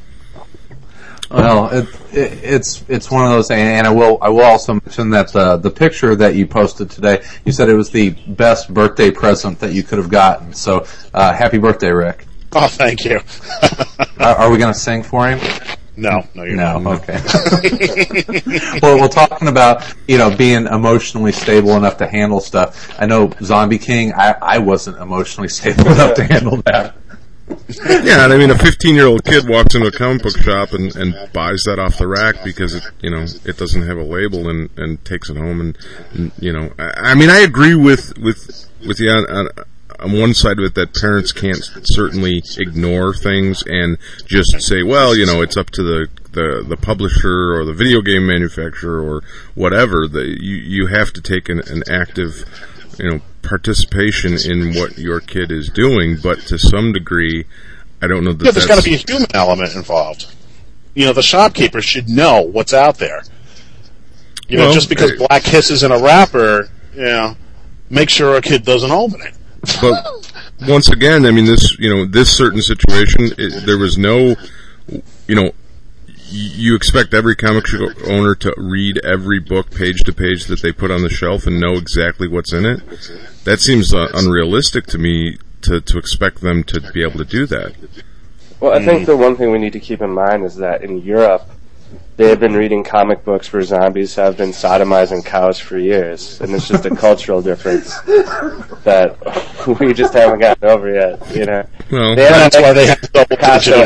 B: Well, it, it, it's it's one of those, and I will I will also mention that the the picture that you posted today, you said it was the best birthday present that you could have gotten. So, uh, happy birthday, Rick!
D: Oh, thank you.
B: are, are we going to sing for him?
D: No, no, you're
B: no,
D: not.
B: Okay. Well, we're talking about, you know, being emotionally stable enough to handle stuff. I know Zombie King, I, I wasn't emotionally stable enough to handle that.
E: Yeah, and I mean, a fifteen-year-old kid walks into a comic book shop and, and buys that off the rack because it, you know, it doesn't have a label, and, and takes it home, and, and you know, I, I mean, I agree with with with you on, on on one side of it that parents can't certainly ignore things and just say, well, you know, it's up to the, the, the publisher or the video game manufacturer or whatever. The, you, you have to take an, an active, you know, participation in what your kid is doing, but to some degree, I don't know that
D: yeah, there's got
E: that's...
D: to be a human element involved. You know, the shopkeeper should know what's out there. You know,
E: well,
D: just because
E: uh,
D: Black Kiss is in a wrapper, you know, make sure a kid doesn't open it.
E: But once again, I mean, this, you know, this certain situation, it, there was no, you know, you expect every comic book owner to read every book page to page that they put on the shelf and know exactly what's in it. That seems uh, unrealistic to me to, to expect them to be able to do that.
C: Well, I think the one thing we need to keep in mind is that in Europe, they have been reading comic books where zombies have been sodomizing cows for years, and it's just a cultural difference that we just haven't gotten over yet, you know?
E: Well,
C: they
D: that's why they have double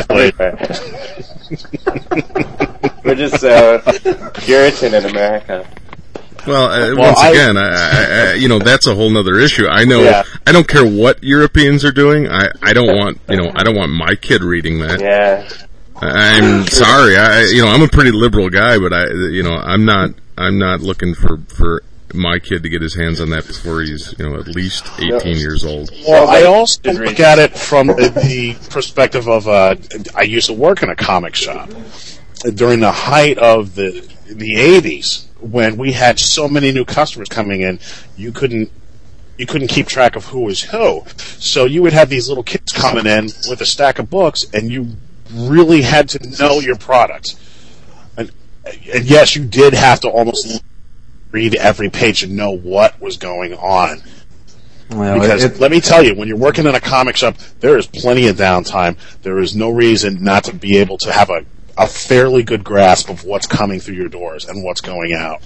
C: digit. We're just so Puritan in America.
E: Well, uh,
D: well
E: once
D: I,
E: again, I, I, I, you know, that's a whole other issue. I know,
C: yeah.
E: I don't care what Europeans are doing. I, I don't want, you know, I don't want my kid reading that.
C: Yeah.
E: I'm sorry. I, you know, I'm a pretty liberal guy, but I, you know, I'm not, I'm not looking for, for my kid to get his hands on that before he's, you know, at least eighteen years old.
D: Well, I also look at it from the perspective of, uh, I used to work in a comic shop. during the height of the the eighties, when we had so many new customers coming in, you couldn't you couldn't keep track of who was who. So you would have these little kids coming in with a stack of books, and you really had to know your product. And, and yes, you did have to almost read every page and know what was going on. Well, because it, let me tell you, when you're working in a comic shop, there is plenty of downtime. There is no reason not to be able to have a, a fairly good grasp of what's coming through your doors and what's going out.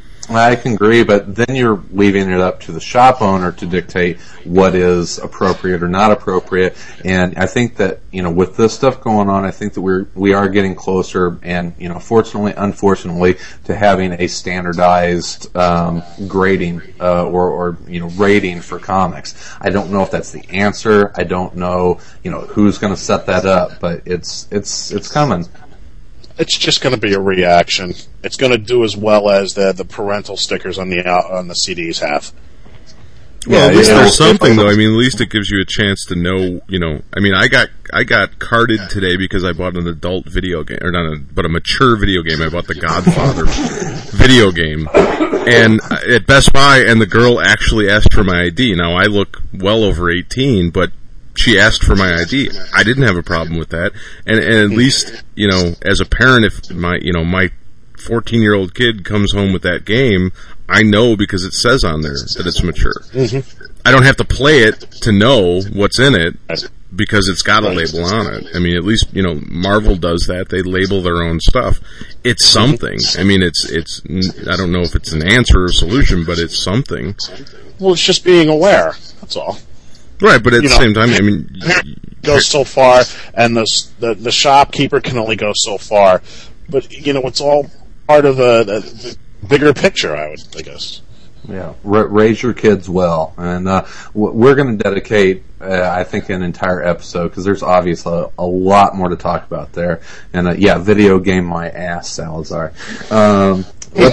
B: I can agree, but then you're leaving it up to the shop owner to dictate what is appropriate or not appropriate. And I think that, you know, with this stuff going on, I think that we're, we are getting closer and, you know, fortunately, unfortunately, to having a standardized, um, grading, uh, or, or, you know, rating for comics. I don't know if that's the answer. I don't know, you know, who's going to set that up, but it's, it's, it's coming.
D: It's just going to be a reaction. It's going to do as well as the the parental stickers on the uh, on the C Ds have.
E: Well,
B: yeah,
E: at least
B: you know,
E: there's something though. I mean, at least it gives you a chance to know. You know, I mean, I got I got carded today because I bought an adult video game, or not a, but a mature video game. I bought the Godfather video game, and at Best Buy, and the girl actually asked for my I D. Now I look well over eighteen, but she asked for my I D. I didn't have a problem with that. And, and at least, you know, as a parent, if my, you know, my fourteen-year-old kid comes home with that game, I know because it says on there that it's mature. Mm-hmm. I don't have to play it to know what's in it because it's got a label on it. I mean, at least, you know, Marvel does that. They label their own stuff. It's something. I mean, it's, it's, I don't know if it's an answer or solution, but it's something.
D: Well, it's just being aware. That's all.
E: Right, but at
D: you
E: the
D: know,
E: same time, I mean,
D: goes so far, and the, the the shopkeeper can only go so far. But you know, it's all part of the, the, the bigger picture. I would, I guess.
B: Yeah, R- raise your kids well, and uh, we're going to dedicate, uh, I think, an entire episode because there's obviously a, a lot more to talk about there. And uh, yeah, video game my ass, Salazar. Um,
C: no,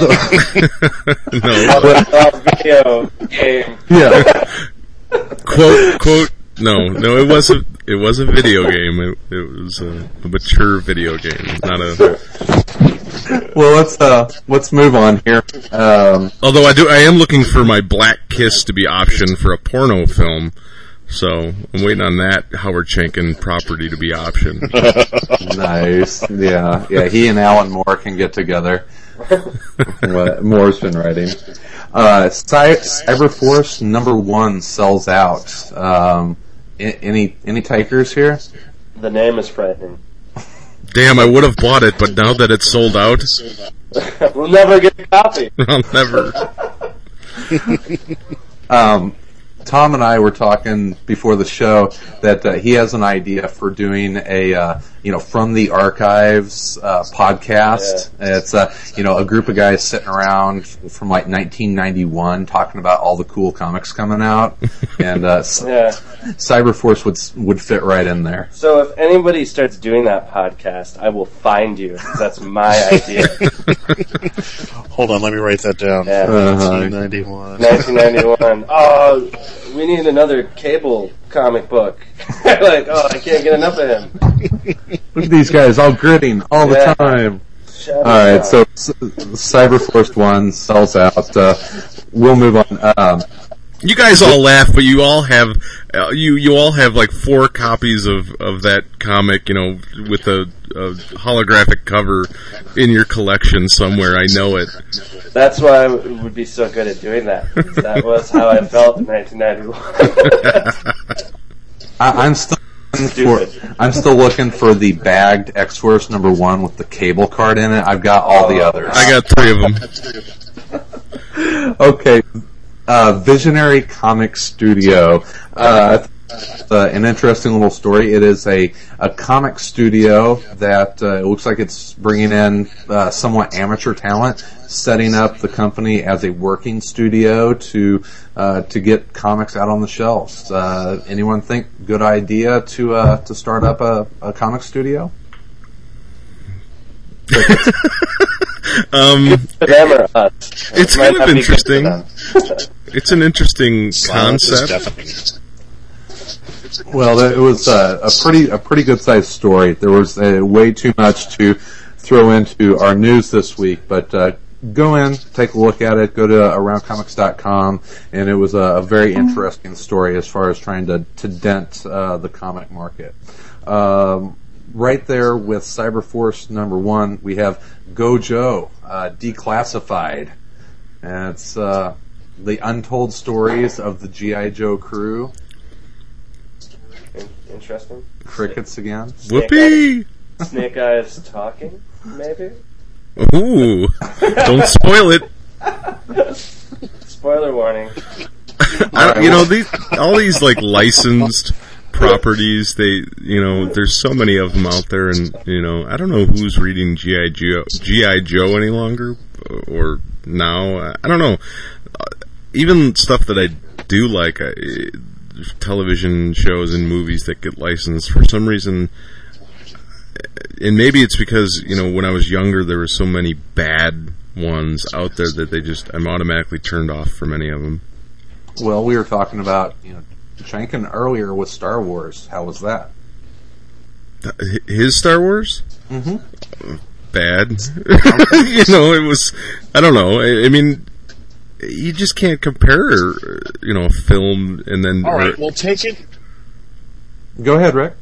C: video game.
B: Yeah.
E: Quote, quote, no, no, it was a, it was a video game. It, it was a, a mature video game, not a...
B: Well, let's, uh, let's move on here. Um,
E: Although I do, I am looking for my Black Kiss to be optioned for a porno film, so I'm waiting on that Howard Chaykin property to be optioned.
B: Nice. Yeah, yeah, he and Alan Moore can get together. What Moore's been writing. Uh, Cy- Cyberforce number one sells out. Um, any any takers here?
C: The name is frightening.
E: Damn, I would have bought it, but now that it's sold out,
C: we'll never get a copy.
E: I'll never.
B: um, Tom and I were talking before the show that uh, he has an idea for doing a, uh, you know, From the Archives uh, podcast. Yeah. It's, uh, you know, a group of guys sitting around from like nineteen ninety-one talking about all the cool comics coming out. And uh, yeah. Cyberforce would would fit right in there.
C: So if anybody starts doing that podcast, I will find you. That's my idea.
D: Hold on, let me write that down.
C: Yeah.
B: Uh-huh.
D: nineteen ninety-one.
C: nineteen ninety-one. Oh, we need another Cable comic book. Like, oh, I can't get enough of him.
B: Look at these guys all gritting all yeah. the time.
C: Shut
B: all right, down. So C- Cyberforce one sells out. Uh, we'll move on. Um,
E: You guys all laugh, but you all have uh, you you all have like four copies of, of that comic, you know, with a, a holographic cover in your collection somewhere. I know it.
C: That's why I would be so good at doing that. That was how I felt in nineteen ninety-one.
B: I, I'm still for, I'm still looking for the bagged X-Force number one with the Cable card in it. I've got all the others.
E: I got three of
B: them. Okay. Uh, Visionary Comic Studio. Uh, uh, an interesting little story. It is a, a comic studio that uh, it looks like it's bringing in uh, somewhat amateur talent, setting up the company as a working studio to uh, to get comics out on the shelves. Uh, anyone think good idea to uh, to start up a, a comic studio?
E: um,
C: them or us?
E: It's kind of interesting. It's an interesting concept.
B: Well, it was uh, a pretty a pretty good sized story. There was uh, way too much to throw into our news this week, but uh, go in, take a look at it, go to around comics dot com, and it was a, a very interesting story as far as trying to, to dent uh, the comic market. Um, right there with Cyberforce number one, we have Gojo, uh, Declassified. And it's uh, the untold stories of the G I. Joe crew.
C: Interesting.
B: Crickets again.
E: Whoopee!
C: Snake Eyes talking, maybe?
E: Ooh. Don't spoil it.
C: Spoiler warning.
E: I don't, you know, these, all these, like, licensed properties, they, you know, there's so many of them out there, and, you know, I don't know who's reading G I. Joe, G I. Joe any longer, or now. I don't know. Uh, even stuff that I do like, I, television shows and movies that get licensed, for some reason, and maybe it's because, you know, when I was younger, there were so many bad ones out there that they just, I'm automatically turned off from any of them.
B: Well, we were talking about, you know, Shankin earlier with Star Wars. How was that?
E: His Star Wars?
B: Mm-hmm.
E: Bad. You know, it was, I don't know, I, I mean, you just can't compare, you know, a film and then...
D: All right, well, take it...
B: Go ahead, Rick.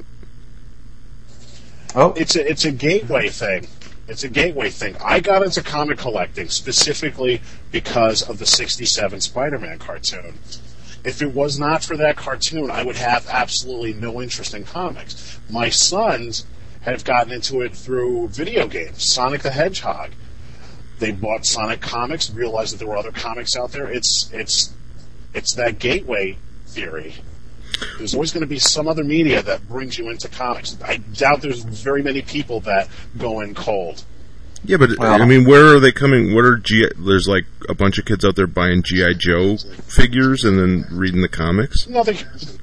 B: Oh,
D: It's a, it's a gateway thing. It's a gateway thing. I got into comic collecting specifically because of the sixty-seven Spider-Man cartoon. If it was not for that cartoon, I would have absolutely no interest in comics. My sons have gotten into it through video games. Sonic the Hedgehog. They bought Sonic comics, realized that there were other comics out there. It's it's it's that gateway theory. There's always going to be some other media that brings you into comics. I doubt there's very many people that go in cold.
E: Yeah, but,
B: well,
E: I mean, where are they coming? What are G I... There's, like, a bunch of kids out there buying G I. Joe figures and then reading the comics?
D: No, they,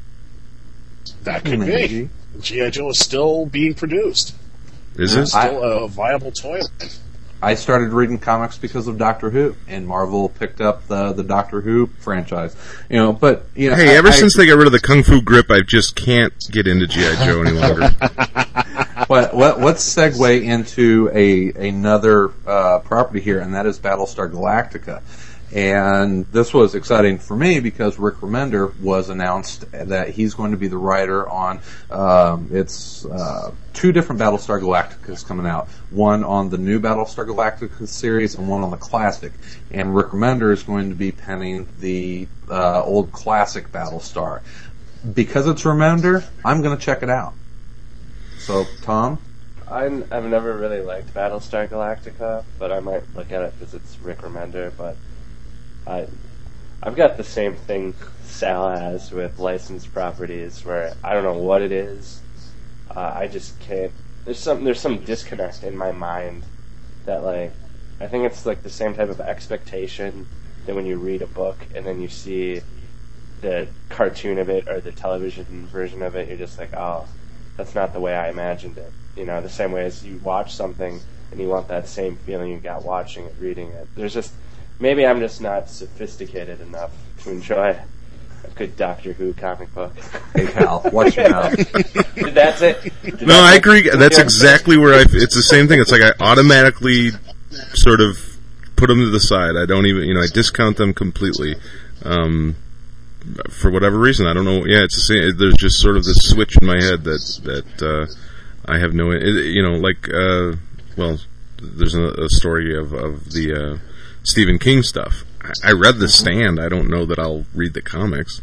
D: that could
B: Maybe.
D: be. G I. Joe is still being produced.
E: Is
D: It's
E: it?
D: still a viable toy line.
B: I started reading comics because of Doctor Who, and Marvel picked up the the Doctor Who franchise. You know, but you know,
E: Hey,
B: I,
E: ever
B: I,
E: since they got rid of the Kung Fu grip, I just can't get into G I. Joe any longer.
B: But let, let's segue into a another uh, property here, and that is Battlestar Galactica. And this was exciting for me because Rick Remender was announced that he's going to be the writer on um, it's uh, two different Battlestar Galacticas coming out. One on the new Battlestar Galactica series and one on the classic. And Rick Remender is going to be penning the uh, old classic Battlestar. Because it's Remender, I'm going to check it out. So, Tom?
C: I'm, I've never really liked Battlestar Galactica, but I might look at it because it's Rick Remender, but I, I've got the same thing Sal has with licensed properties where I don't know what it is. Uh, I just can't. There's some there's some disconnect in my mind that, like, I think it's like the same type of expectation that when you read a book and then you see the cartoon of it or the television version of it, you're just like, oh, that's not the way I imagined it. You know, the same way as you watch something and you want that same feeling you got watching it, reading it. There's just Maybe I'm just not sophisticated enough to enjoy a good Doctor Who comic book.
B: Hey, pal, watch your mouth.
C: That's it. Did
E: No,
C: that
E: I
C: make-
E: agree. That's exactly where I. It's the same thing. It's like I automatically sort of put them to the side. I don't even, you know, I discount them completely. Um, for whatever reason, I don't know. Yeah, it's the same. There's just sort of this switch in my head that that uh, I have no. You know, like uh, well, there's a, a story of of the. Uh, Stephen King stuff. I read The Stand. I don't know that I'll read the comics.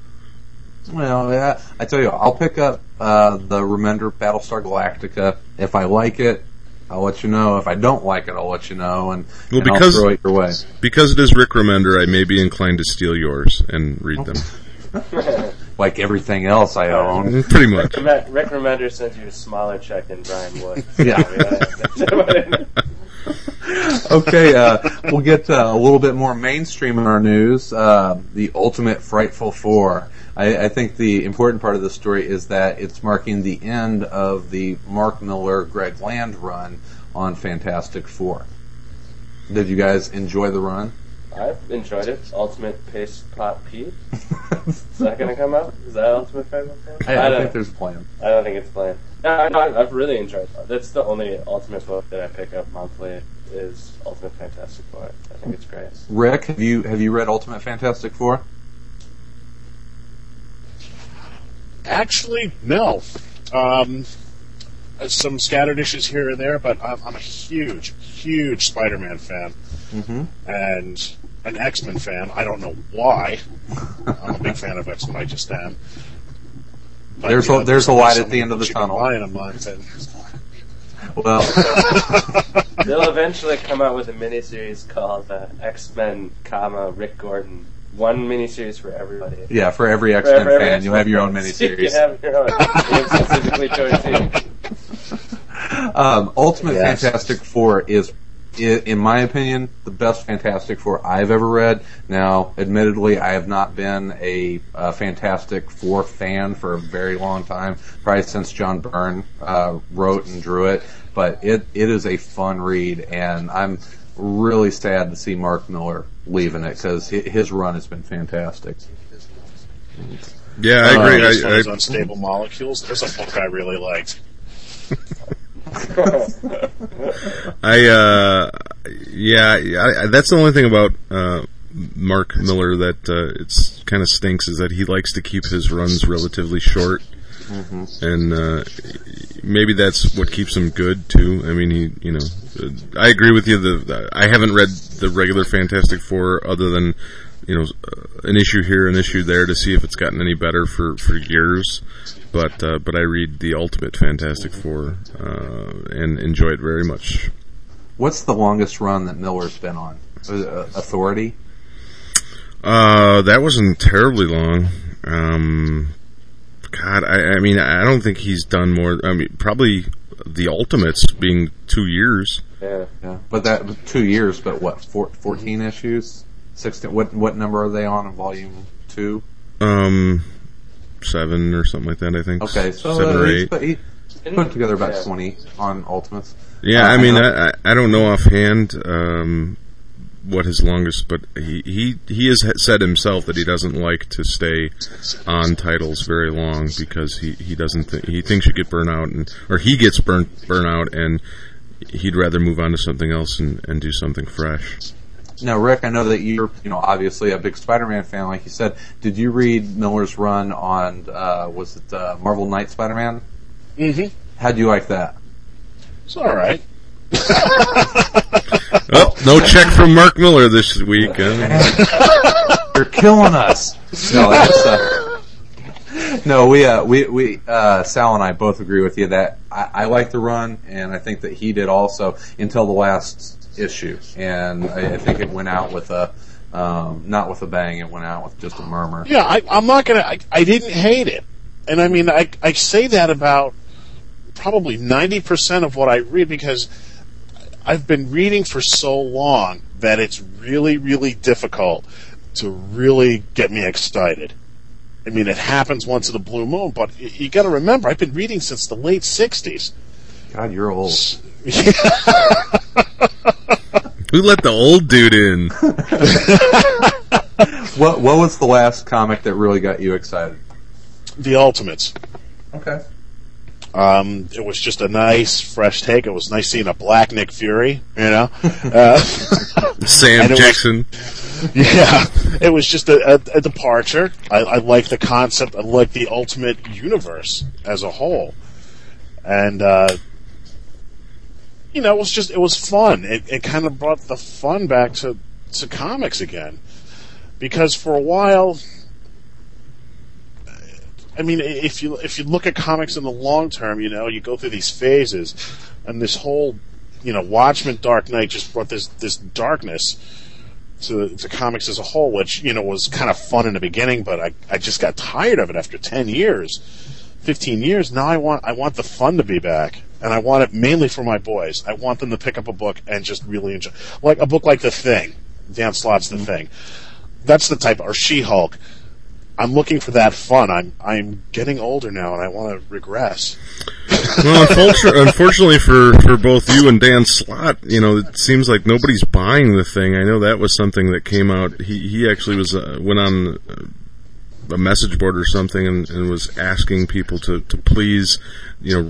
B: Well, yeah, I tell you, I'll pick up uh, the Remender Battlestar Galactica. If I like it, I'll let you know. If I don't like it, I'll let you know, and,
E: Well,
B: and
E: because-
B: I'll throw it your way.
E: Because it is Rick Remender, I may be inclined to steal yours and read them.
B: Like everything else I own.
E: Pretty much.
C: Rick Rick Remender sends you a smaller check than Brian Wood.
B: Yeah.
C: That's about it.
B: Okay, uh, we'll get uh, a little bit more mainstream in our news. Uh, the Ultimate Frightful Four. I, I think the important part of this story is that it's marking the end of the Mark Miller, Greg Land run on Fantastic Four. Did you guys enjoy the run?
C: I've enjoyed it. Ultimate Paste Pot Pete. Is that going to come out? Is that Ultimate Frightful Four?
B: I, I
C: don't,
B: think there's a plan.
C: I don't think it's planned. Yeah, I, I've really enjoyed that. That's the only Ultimate book that I pick up monthly is Ultimate Fantastic Four. I think it's great.
B: Rick, have you have you read Ultimate Fantastic Four?
D: Actually, no. Um, some scattered issues here and there, but I'm, I'm a huge, huge Spider-Man fan.
B: Mm-hmm.
D: And an X-Men fan. I don't know why. I'm a big fan of X-Men. I just am. But,
B: there's
D: you know,
B: a, there's a light at the
D: something
B: end of the
D: you can
B: tunnel.
D: buy in a month and-
B: Well,
C: They'll eventually come out with a miniseries called uh, X-Men, comma Rick Gordon. One miniseries for everybody.
B: yeah, for every X-Men
C: For every
B: fan, you'll have your own
C: fan.
B: miniseries.
C: You have your own. It's specifically towards you.
B: Um, Ultimate
D: Yes.
B: Fantastic Four is, i- in my opinion, the best Fantastic Four I've ever read. Now, admittedly, I have not been a, uh Fantastic Four fan for a very long time, probably since John Byrne uh, wrote and drew it. But it, it is a fun read, and I'm really sad to see Mark Miller leaving it because his run has been fantastic.
E: Yeah, I
D: Uh,
E: agree.
D: this one
E: I,
D: is
E: I,
D: Unstable Molecules. There's a book I really liked.
E: I uh, yeah, I, that's the only thing about uh, Mark Miller that uh, it's kind of stinks is that he likes to keep his runs relatively short, mm-hmm. and uh, maybe that's what keeps him good too. I mean, he, you know, uh, I agree with you. The I haven't read the regular Fantastic Four other than you know uh, an issue here, an issue there to see if it's gotten any better for, for years. But uh, but I read the Ultimate Fantastic Four uh, and enjoy it very much.
B: What's the longest run that Miller's been on? Uh, Authority?
E: Uh, that wasn't terribly long. Um, God, I, I mean, I don't think he's done more. I mean, probably the Ultimates being two years.
C: Yeah.
B: Yeah, but that two years. But what? Four, Fourteen issues? Sixteen? What? What number are they on in volume two?
E: Um, seven or something like that. I think.
B: Okay, so
E: seven
B: uh,
E: or
B: he's
E: eight.
B: put, he put together about
C: Yeah.
B: twenty on Ultimates.
E: Yeah,
B: Uh,
E: I mean,
B: know-
E: I, I I don't know offhand um, what his longest, but he, he he has said himself that he doesn't like to stay on titles very long because he, he doesn't th- he thinks you get burnt out and or he gets burnt burnt out and he'd rather move on to something else and, and do something fresh.
B: Now, Rick, I know that you're, you know, obviously a big Spider-Man fan, like you said. Did you read Miller's run on, uh, was it uh, Marvel Knight Spider-Man?
D: Mm-hmm.
B: How'd you like that?
D: It's all right.
E: Oh, no check from Mark Miller this week. Huh?
B: You're killing us. No, that's, uh, no, we, uh, we, we, uh, Sal and I both agree with you that I, I like the run, and I think that he did also until the last issue, and I, I think it went out with a, um, not with a bang, it went out with just a murmur.
D: Yeah, I, I'm not gonna. I, I didn't hate it, and I mean, I I say that about probably ninety percent of what I read because I've been reading for so long that it's really, really difficult to really get me excited. I mean, it happens once in a blue moon, but y- you got to remember, I've been reading since the late sixties.
B: God, you're old.
E: Who let the old dude in?
B: What What was the last comic that really got you excited?
D: The Ultimates.
B: Okay.
D: Um, it was just a nice, fresh take. It was nice seeing a black Nick Fury, you know. Uh,
E: Sam
D: And it was-
E: Jackson.
D: yeah, it was just a, a, a departure. I, I like the concept. I like the Ultimate Universe as a whole, and uh, you know, it was just it was fun. It, it kind of brought the fun back to to comics again, because for a while. I mean, if you if you look at comics in the long term, you know, you go through these phases, and this whole, you know, Watchmen, Dark Knight just brought this this darkness to to comics as a whole, which, you know, was kind of fun in the beginning, but I I just got tired of it after ten years, fifteen years. Now I want I want the fun to be back, and I want it mainly for my boys. I want them to pick up a book and just really enjoy, like a book like The Thing, Dan Slott's The Thing. That's the type, or She-Hulk. I'm looking for that fun. I'm I'm getting older now, and I want to regress.
E: Well, unfortunately, unfortunately for, for both you and Dan Slott, you know, it seems like nobody's buying the thing. I know that was something that came out. He he actually was uh, went on a message board or something and, and was asking people to, to please, you know,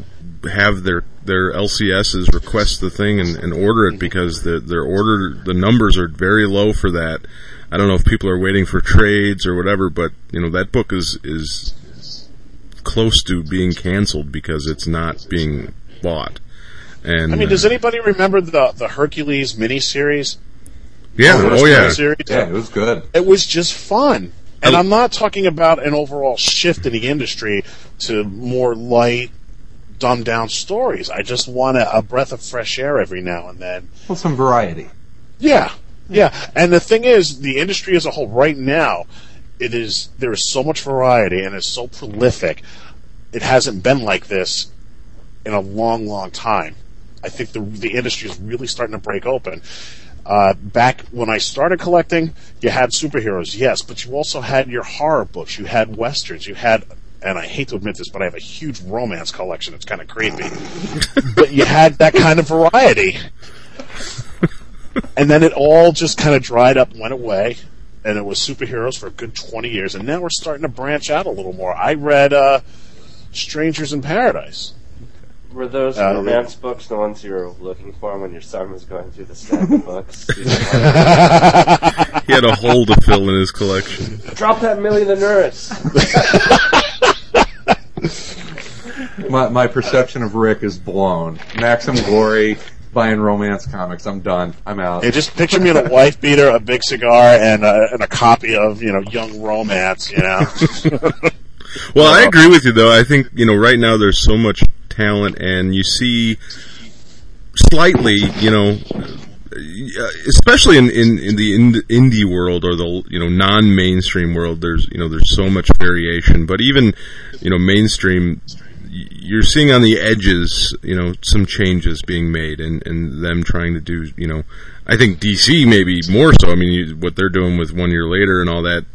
E: have their their L C Ss request the thing and, and order it because the, their order the numbers are very low for that. I don't know if people are waiting for trades or whatever, but you know that book is is close to being canceled because it's not being bought. And
D: I mean, does anybody remember the the Hercules miniseries?
E: Yeah,
D: The
E: oh yeah,
D: series?
B: Yeah, it was good.
D: It was just fun. And
E: I-
D: I'm not talking about an overall shift in the industry to more light, dumbed down stories. I just want a, a breath of fresh air every now and then.
B: Well, some variety.
D: Yeah, yeah. And the thing is, the industry as a whole right now, it is there is so much variety and it's so prolific. It hasn't been like this in a long, long time. I think the the industry is really starting to break open. Uh, back when I started collecting, you had superheroes, yes, but you also had your horror books, you had westerns, you had, and I hate to admit this, but I have a huge romance collection. It's kind of creepy. But you had that kind of variety. And then it all just kind of dried up and went away, and it was superheroes for a good twenty years, and now we're starting to branch out a little more. I read uh, Strangers in Paradise.
C: Were those
D: Uh,
C: romance books the ones you were looking for when your son was going through the stack of books?
E: he had a hole to fill in his collection.
C: Drop that Millie the Nurse!
B: My, my perception of Rick is blown. Maxim Glory, buying romance comics. I'm done. I'm out.
D: Hey, just picture me in a wife beater, a big cigar, and a, and a copy of, you know, Young Romance, you know?
E: Well, I agree with you, though. I think, you know, right now there's so much talent, and you see slightly, you know, especially in, in, in the indie world or the, you know, non-mainstream world, there's, you know, there's so much variation. But even, you know, mainstream, you're seeing on the edges, you know, some changes being made and, and them trying to do, you know, I think D C maybe more so. I mean, you, what they're doing with One Year Later and all that,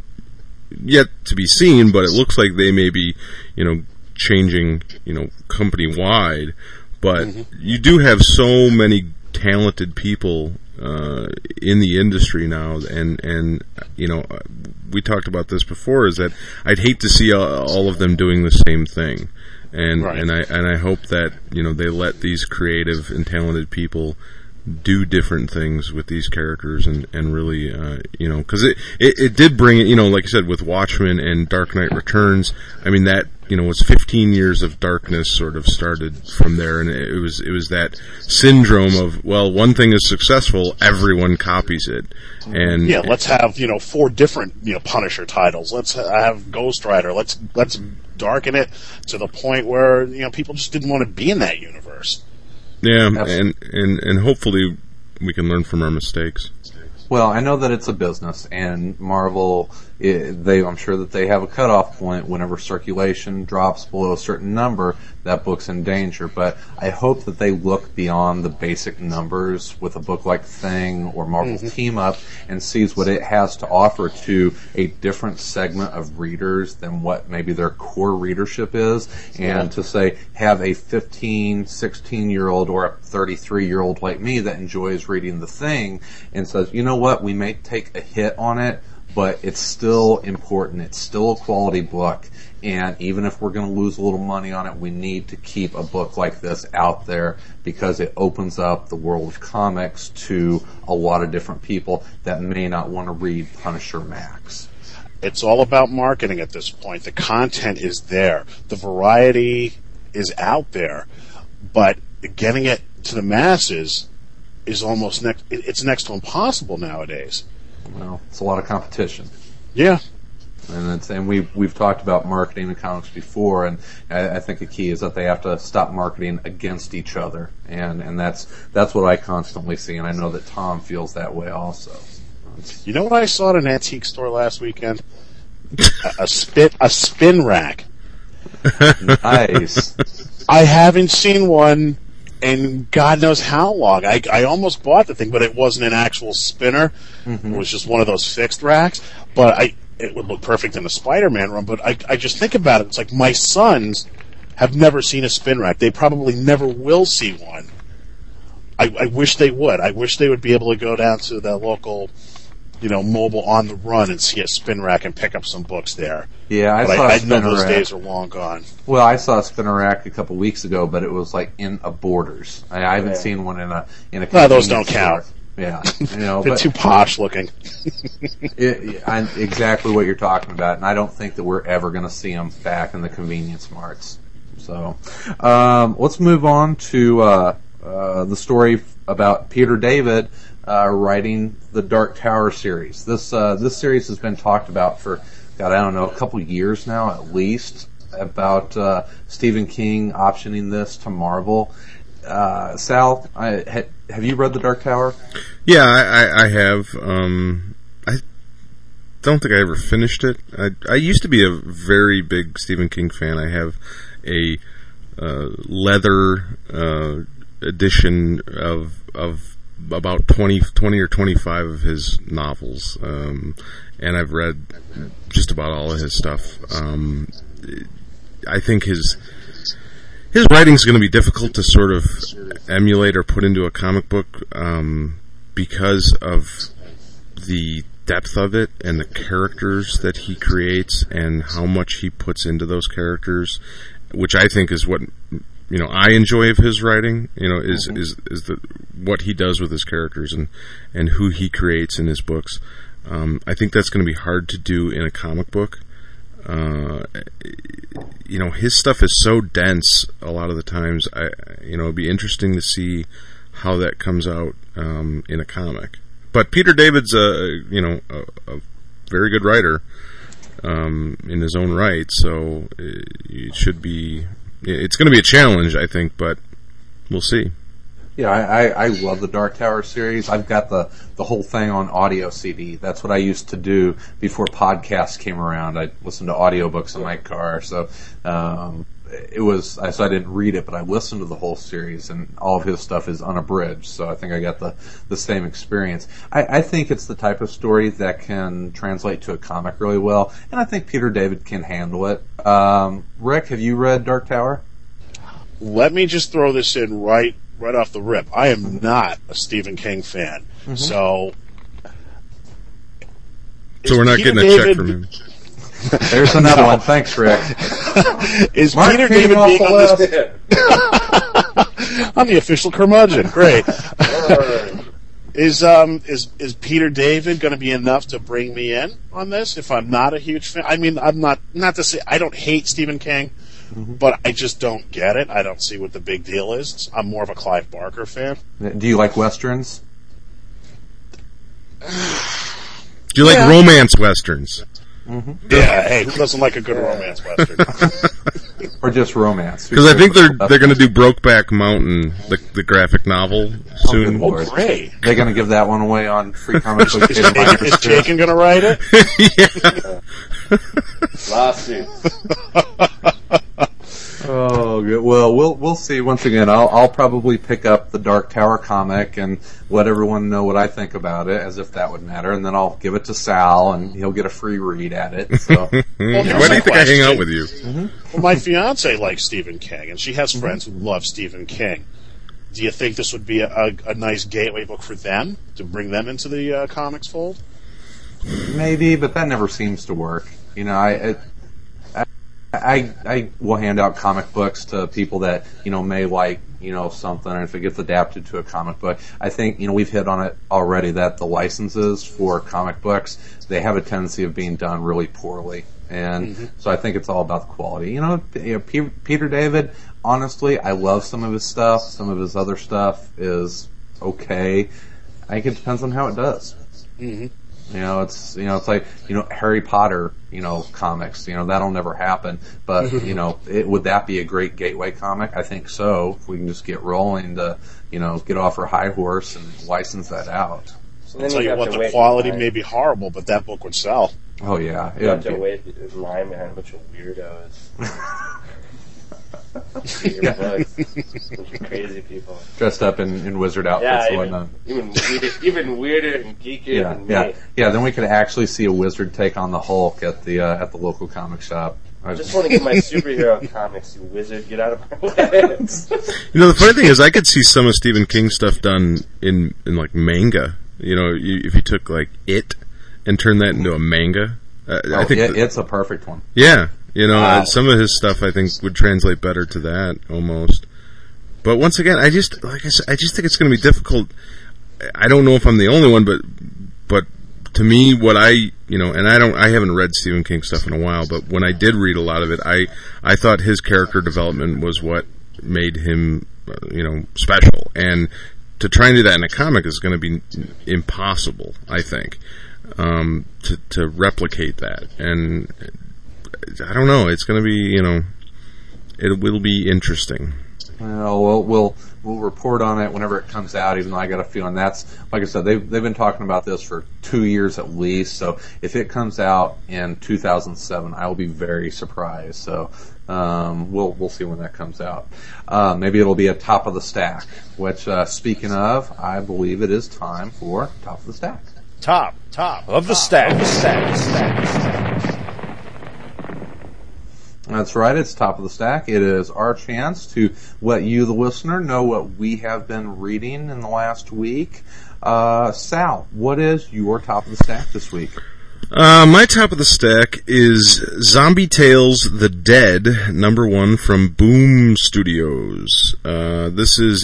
E: yet to be seen, but it looks like they may be, you know, changing, you know, company-wide. But mm-hmm. you do have so many talented people uh, in the industry now, and, and, you know, we talked about this before, is that I'd hate to see all of them doing the same thing. And
D: right.
E: and I and I hope that, you know, they let these creative and talented people do different things with these characters and, and really, uh, you know, because it, it, it did bring it, you know, like I said, with Watchmen and Dark Knight Returns, I mean, that, you know, was fifteen years of darkness sort of started from there, and it was, it was that syndrome of, well, one thing is successful, everyone copies it. And
D: yeah, let's have, you know, four different, you know, Punisher titles. Let's have Ghost Rider. Let's, let's darken it to the point where, you know, people just didn't want to be in that universe.
E: Yeah, and, and, and hopefully we can learn from our mistakes.
B: Well, I know that it's a business, and Marvel, it, they, I'm sure that they have a cutoff point. Whenever circulation drops below a certain number, that book's in danger. But I hope that they look beyond the basic numbers with a book like Thing or Marvel mm-hmm. Team Up and sees what it has to offer to a different segment of readers than what maybe their core readership is. And yeah. to say, have a fifteen, sixteen-year-old or a thirty-three-year-old like me that enjoys reading The Thing and says, you know what, we may take a hit on it, but it's still important. It's still a quality book, and even if we're going to lose a little money on it, we need to keep a book like this out there because it opens up the world of comics to a lot of different people that may not want to read Punisher Max.
D: It's all about marketing at this point. The content is there. The variety is out there, but getting it to the masses is almost next, it's next to impossible nowadays.
B: Well, it's a lot of competition.
D: Yeah.
B: And it's, and we've, we've talked about marketing in comics before, and I, I think the key is that they have to stop marketing against each other. And, and that's, that's what I constantly see, and I know that Tom feels that way also.
D: You know what I saw at an antique store last weekend? a, a spit, a spin rack.
B: Nice.
D: I haven't seen one and God knows how long. I, I almost bought the thing, but it wasn't an actual spinner. Mm-hmm. It was just one of those fixed racks. But I, it would look perfect in the Spider-Man room. But I, I just think about it. It's like my sons have never seen a spin rack. They probably never will see one. I, I wish they would. I wish they would be able to go down to the local you know, mobile on the run and see a spin rack and pick up some books there.
B: Yeah, I
D: but
B: saw
D: I,
B: a
D: I
B: spinner
D: know those
B: rack.
D: days are long gone.
B: Well, I saw a spinner rack a couple weeks ago, but it was like in a Borders. I, I haven't
C: Yeah.
B: seen one in a in a.
D: No, those
B: convenience
D: don't count.
B: store. Yeah, you know,
D: They're
B: but
D: too posh looking.
B: it, I, exactly what you're talking about, and I don't think that we're ever going to see them back in the convenience marts. So, um, let's move on to uh, uh, the story about Peter David uh, writing the Dark Tower series. This uh, this series has been talked about for, God, I don't know, a couple years now at least, about uh, Stephen King optioning this to Marvel. Uh, Sal, I, ha, have you read The Dark Tower?
E: Yeah, I, I, I have. Um, I don't think I ever finished it. I, I used to be a very big Stephen King fan. I have a uh, leather uh, edition of of about twenty, twenty or twenty-five of his novels, um, and I've read just about all of his stuff. Um, I think his his writing is going to be difficult to sort of emulate or put into a comic book um, because of the depth of it and the characters that he creates and how much he puts into those characters, which I think is what you know I enjoy of his writing. You know, is mm-hmm. is is the what he does with his characters and and who he creates in his books. Um, I think that's going to be hard to do in a comic book. Uh, you know, his stuff is so dense a lot of the times. I, you know, it'd be interesting to see how that comes out um, in a comic. But Peter David's a you know a, a very good writer um, in his own right, so it should be. It's going to be a challenge, I think, but we'll see.
B: Yeah, I, I, I love the Dark Tower series. I've got the, the whole thing on audio C D. That's what I used to do before podcasts came around. I listened to audiobooks in my car. So um, it was, so I didn't read it, but I listened to the whole series, and all of his stuff is unabridged. So I think I got the, the same experience. I, I think it's the type of story that can translate to a comic really well, and I think Peter David can handle it. Um, Rick, have you read Dark Tower?
D: Let me just throw this in right right off the rip. I am not a Stephen King fan, mm-hmm. so
E: so we're not
D: Peter
E: getting a
D: David,
E: check from him.
B: There's another no. one. Thanks, Rick.
D: Is
B: Mark
D: Peter David being on this? I'm the official curmudgeon. Great. Is um is is Peter David going to be enough to bring me in on this? If I'm not a huge fan, I mean, I'm not not to say I don't hate Stephen King. Mm-hmm. But I just don't get it. I don't see what the big deal is. I'm more of a Clive Barker fan.
B: Do you like westerns?
E: Do you like yeah. romance westerns?
D: Mm-hmm. Yeah, hey, who doesn't like a good romance western?
B: Or just romance?
E: Because I think they're they're going to do Brokeback Mountain, the the graphic novel, soon.
D: Oh, great!
B: They're going to give that one away on Free Comic Book Day.
D: Is Jakin going to write it?
C: Yeah. Lawsuits.
B: Oh, good. Well, we'll we'll see. Once again, I'll I'll probably pick up the Dark Tower comic and let everyone know what I think about it, as if that would matter, and then I'll give it to Sal, and he'll get a free read at it. So,
E: well, why do you think I hang out with you?
D: Mm-hmm. Well, my fiance likes Stephen King, and she has friends who love Stephen King. Do you think this would be a, a, a nice gateway book for them to bring them into the uh, comics fold?
B: Maybe, but that never seems to work. You know, I. It, I I will hand out comic books to people that, you know, may like, you know, something, and if it gets adapted to a comic book. I think, you know, we've hit on it already that the licenses for comic books, they have a tendency of being done really poorly. And mm-hmm. so I think it's all about the quality. You know, you know, P- Peter David, honestly, I love some of his stuff. Some of his other stuff is okay. I think it depends on how it does.
D: Mm-hmm.
B: You know, it's, you know, it's like, you know, Harry Potter, you know, comics, you know, that'll never happen. But, you know, it, would that be a great gateway comic? I think so. If we can just get rolling to, you know, get off our high horse and license that out.
D: So I'll tell you, you what, the quality may be horrible, but that book would sell.
B: Oh, yeah.
C: You have to wait in line behind a bunch of weirdos. Your books. Bunch of crazy people
B: dressed up in, in wizard outfits
C: yeah,
B: and
C: even,
B: whatnot.
C: Even weirder, even weirder and geekier
B: yeah,
C: than
B: yeah,
C: me.
B: Yeah. Then we could actually see a wizard take on the Hulk at the uh, at the local comic shop.
C: I just want to get my superhero comics, you wizard. Get out of my way.
E: You know, the funny thing is, I could see some of Stephen King stuff done in in like manga. You know, you, if you took like It and turn that into a manga. Uh,
B: Oh,
E: I think
B: it,
E: that-
B: it's a perfect one.
E: yeah, you know,
B: Wow.
E: uh, some of his stuff I think would translate better to that almost. But once again, I just like I said, I just think it's going to be difficult. I don't know if I'm the only one, but but to me, what I you know, and I don't, I haven't read Stephen King stuff in a while, but when I did read a lot of it, I I thought his character development was what made him uh, you know special, and to try and do that in a comic is going to be impossible, I think, um, to to replicate that. And I don't know, it's going to be you know, it will be interesting.
B: Well, we'll we'll we'll report on it whenever it comes out. Even though I got a feeling that's, like I said, they've they've been talking about this for two years at least. So if it comes out in two thousand seven, I will be very surprised. So um, we'll we'll see when that comes out. Uh, maybe it'll be a top of the stack. Which, uh, speaking of, I believe it is time for top of the stack.
H: Top, top of the stack. Stack, stack, stack.
B: That's right, it's top of the stack. It is our chance to let you, the listener, know what we have been reading in the last week. Uh, Sal, what is your top of the stack this week?
E: Uh, my top of the stack is Zombie Tales: The Dead, number one from Boom Studios. Uh, this is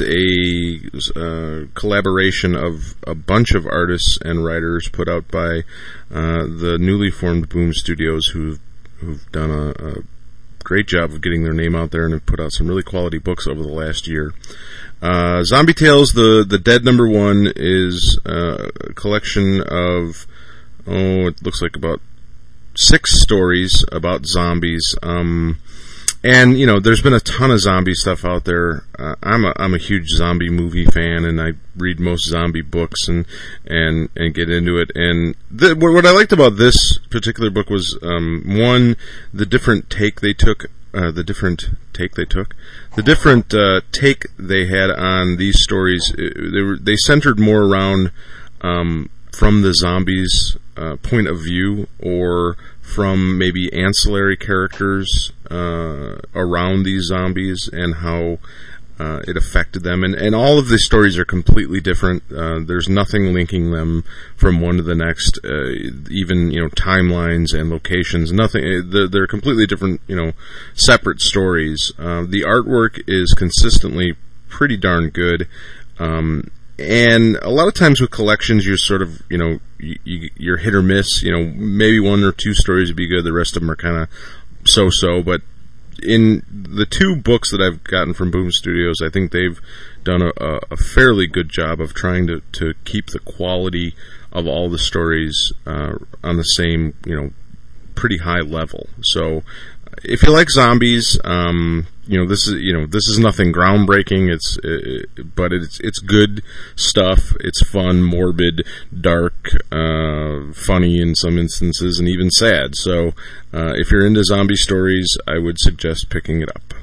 E: a uh, collaboration of a bunch of artists and writers put out by uh, the newly formed Boom Studios, who've, who've done a, a great job of getting their name out there and have put out some really quality books over the last year. Uh, Zombie Tales: The the Dead number one is uh, a collection of, oh, it looks like about six stories about zombies. Um, and you know, there's been a ton of zombie stuff out there. Uh, I'm a I'm a huge zombie movie fan, and I read most zombie books and and and get into it. And the, what I liked about this particular book was um, one, the different take they took. Uh, the different take they took, the different uh, take they had on these stories. They were they centered more around um, from the zombies' uh, point of view, or from maybe ancillary characters uh, around these zombies and how uh, it affected them. And, and all of the stories are completely different. Uh, there's nothing linking them from one to the next, uh, even, you know, timelines and locations, nothing. They're, they're completely different, you know, separate stories. Uh, the artwork is consistently pretty darn good. Um, And a lot of times with collections, you're sort of, you know, you, you, you're hit or miss. You know, maybe one or two stories would be good. The rest of them are kind of so-so. But in the two books that I've gotten from Boom Studios, I think they've done a, a fairly good job of trying to, to keep the quality of all the stories uh, on the same, you know, pretty high level. So if you like zombies, um, you know, this is, you know, this is nothing groundbreaking. It's, uh, but it's, it's good stuff. It's fun, morbid, dark, uh, funny in some instances, and even sad. So, uh, if you're into zombie stories, I would suggest picking it up.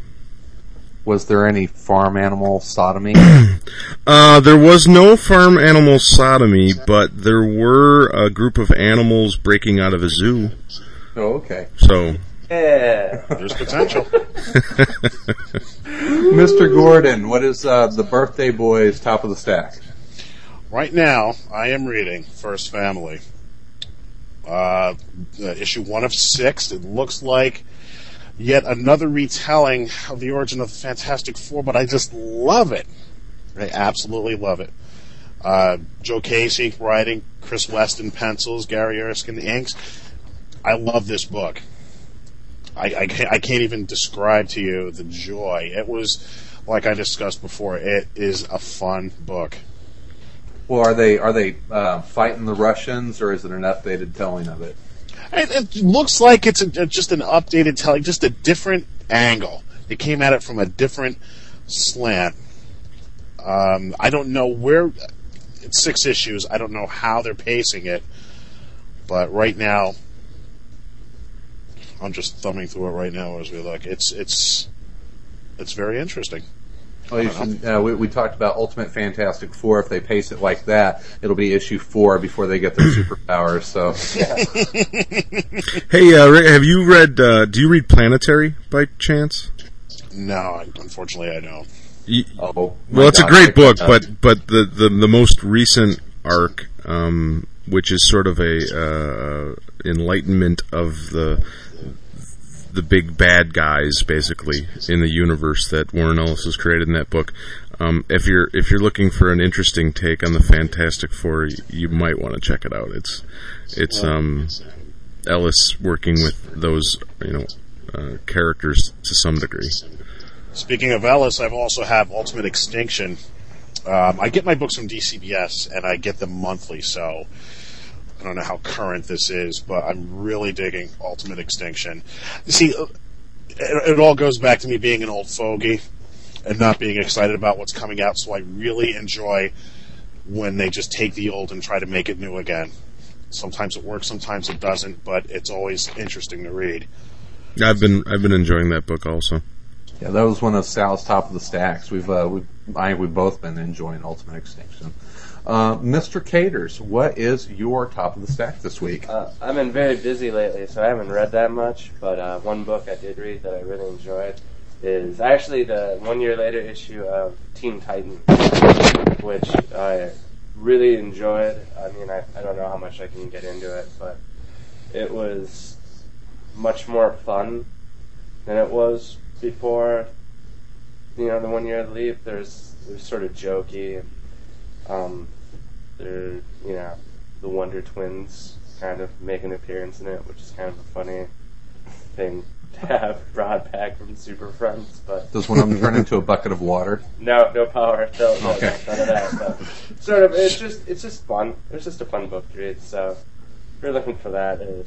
B: Was there any farm animal sodomy?
E: Uh, there was no farm animal sodomy, but there were a group of animals breaking out of a zoo.
B: Oh, okay.
E: So,
C: Yeah.
D: There's potential.
B: Mister Gordon, what is uh, the Birthday Boys top of the stack?
D: Right now, I am reading First Family. Uh, uh, issue one of six. It looks like yet another retelling of the origin of the Fantastic Four, but I just love it. I absolutely love it. Uh, Joe Casey writing, Chris Weston pencils, Gary Erskine inks. I love this book. I, I, can't, I can't even describe to you the joy. It was, like I discussed before, it is a fun book.
B: Well, are they are they uh, fighting the Russians, or is it an updated telling of it?
D: It, it looks like it's a, just an updated telling, just a different angle. They came at it from a different slant. Um, I don't know where... It's six issues. I don't know how they're pacing it. But right now... I'm just thumbing through it right now as we look. It's it's it's very interesting.
B: Well, you should, uh, we, we talked about Ultimate Fantastic Four. If they pace it like that, it'll be issue four before they get their superpowers. So,
E: hey, uh, Rick, have you read? Uh, do you read Planetary by chance?
D: No, unfortunately, I don't.
E: You,
B: oh,
E: well, it's
B: God,
E: a great
B: I,
E: book,
B: uh,
E: but but the, the, the most recent arc um, which is sort of a uh, enlightenment of the the big bad guys, basically, in the universe that Warren Ellis has created in that book. Um, if you're if you're looking for an interesting take on the Fantastic Four, you, you might want to check it out. It's it's um, Ellis working with those you know uh, characters to some degree.
D: Speaking of Ellis, I've also have Ultimate Extinction. Um, I get my books from D C B S, and I get them monthly, so I don't know how current this is, but I'm really digging Ultimate Extinction. You see, it, it all goes back to me being an old fogey and not being excited about what's coming out, so I really enjoy when they just take the old and try to make it new again. Sometimes it works, sometimes it doesn't, but it's always interesting to read.
E: I've been I've been enjoying that book also.
B: Yeah, that was one of Sal's top of the stacks. We've uh, we've I think we've both been enjoying Ultimate Extinction. Uh, Mister Caters, what is your top of the stack this week?
C: Uh, I've been very busy lately, so I haven't read that much, but uh, one book I did read that I really enjoyed is actually the one year later issue of Teen Titans, which I really enjoyed. I mean, I, I don't know how much I can get into it, but it was much more fun than it was before, you know, the one year of Leap. There's, there's sort of jokey, and Um, they're, you know, the Wonder Twins kind of make an appearance in it, which is kind of a funny thing to have brought back from Super Friends. But
B: does one of them turn into a bucket of water?
C: No, no power. No, no,
B: okay.
C: None of that. But sort of, it's just, it's just fun. It's just a fun book to read. So if you're looking for that, if,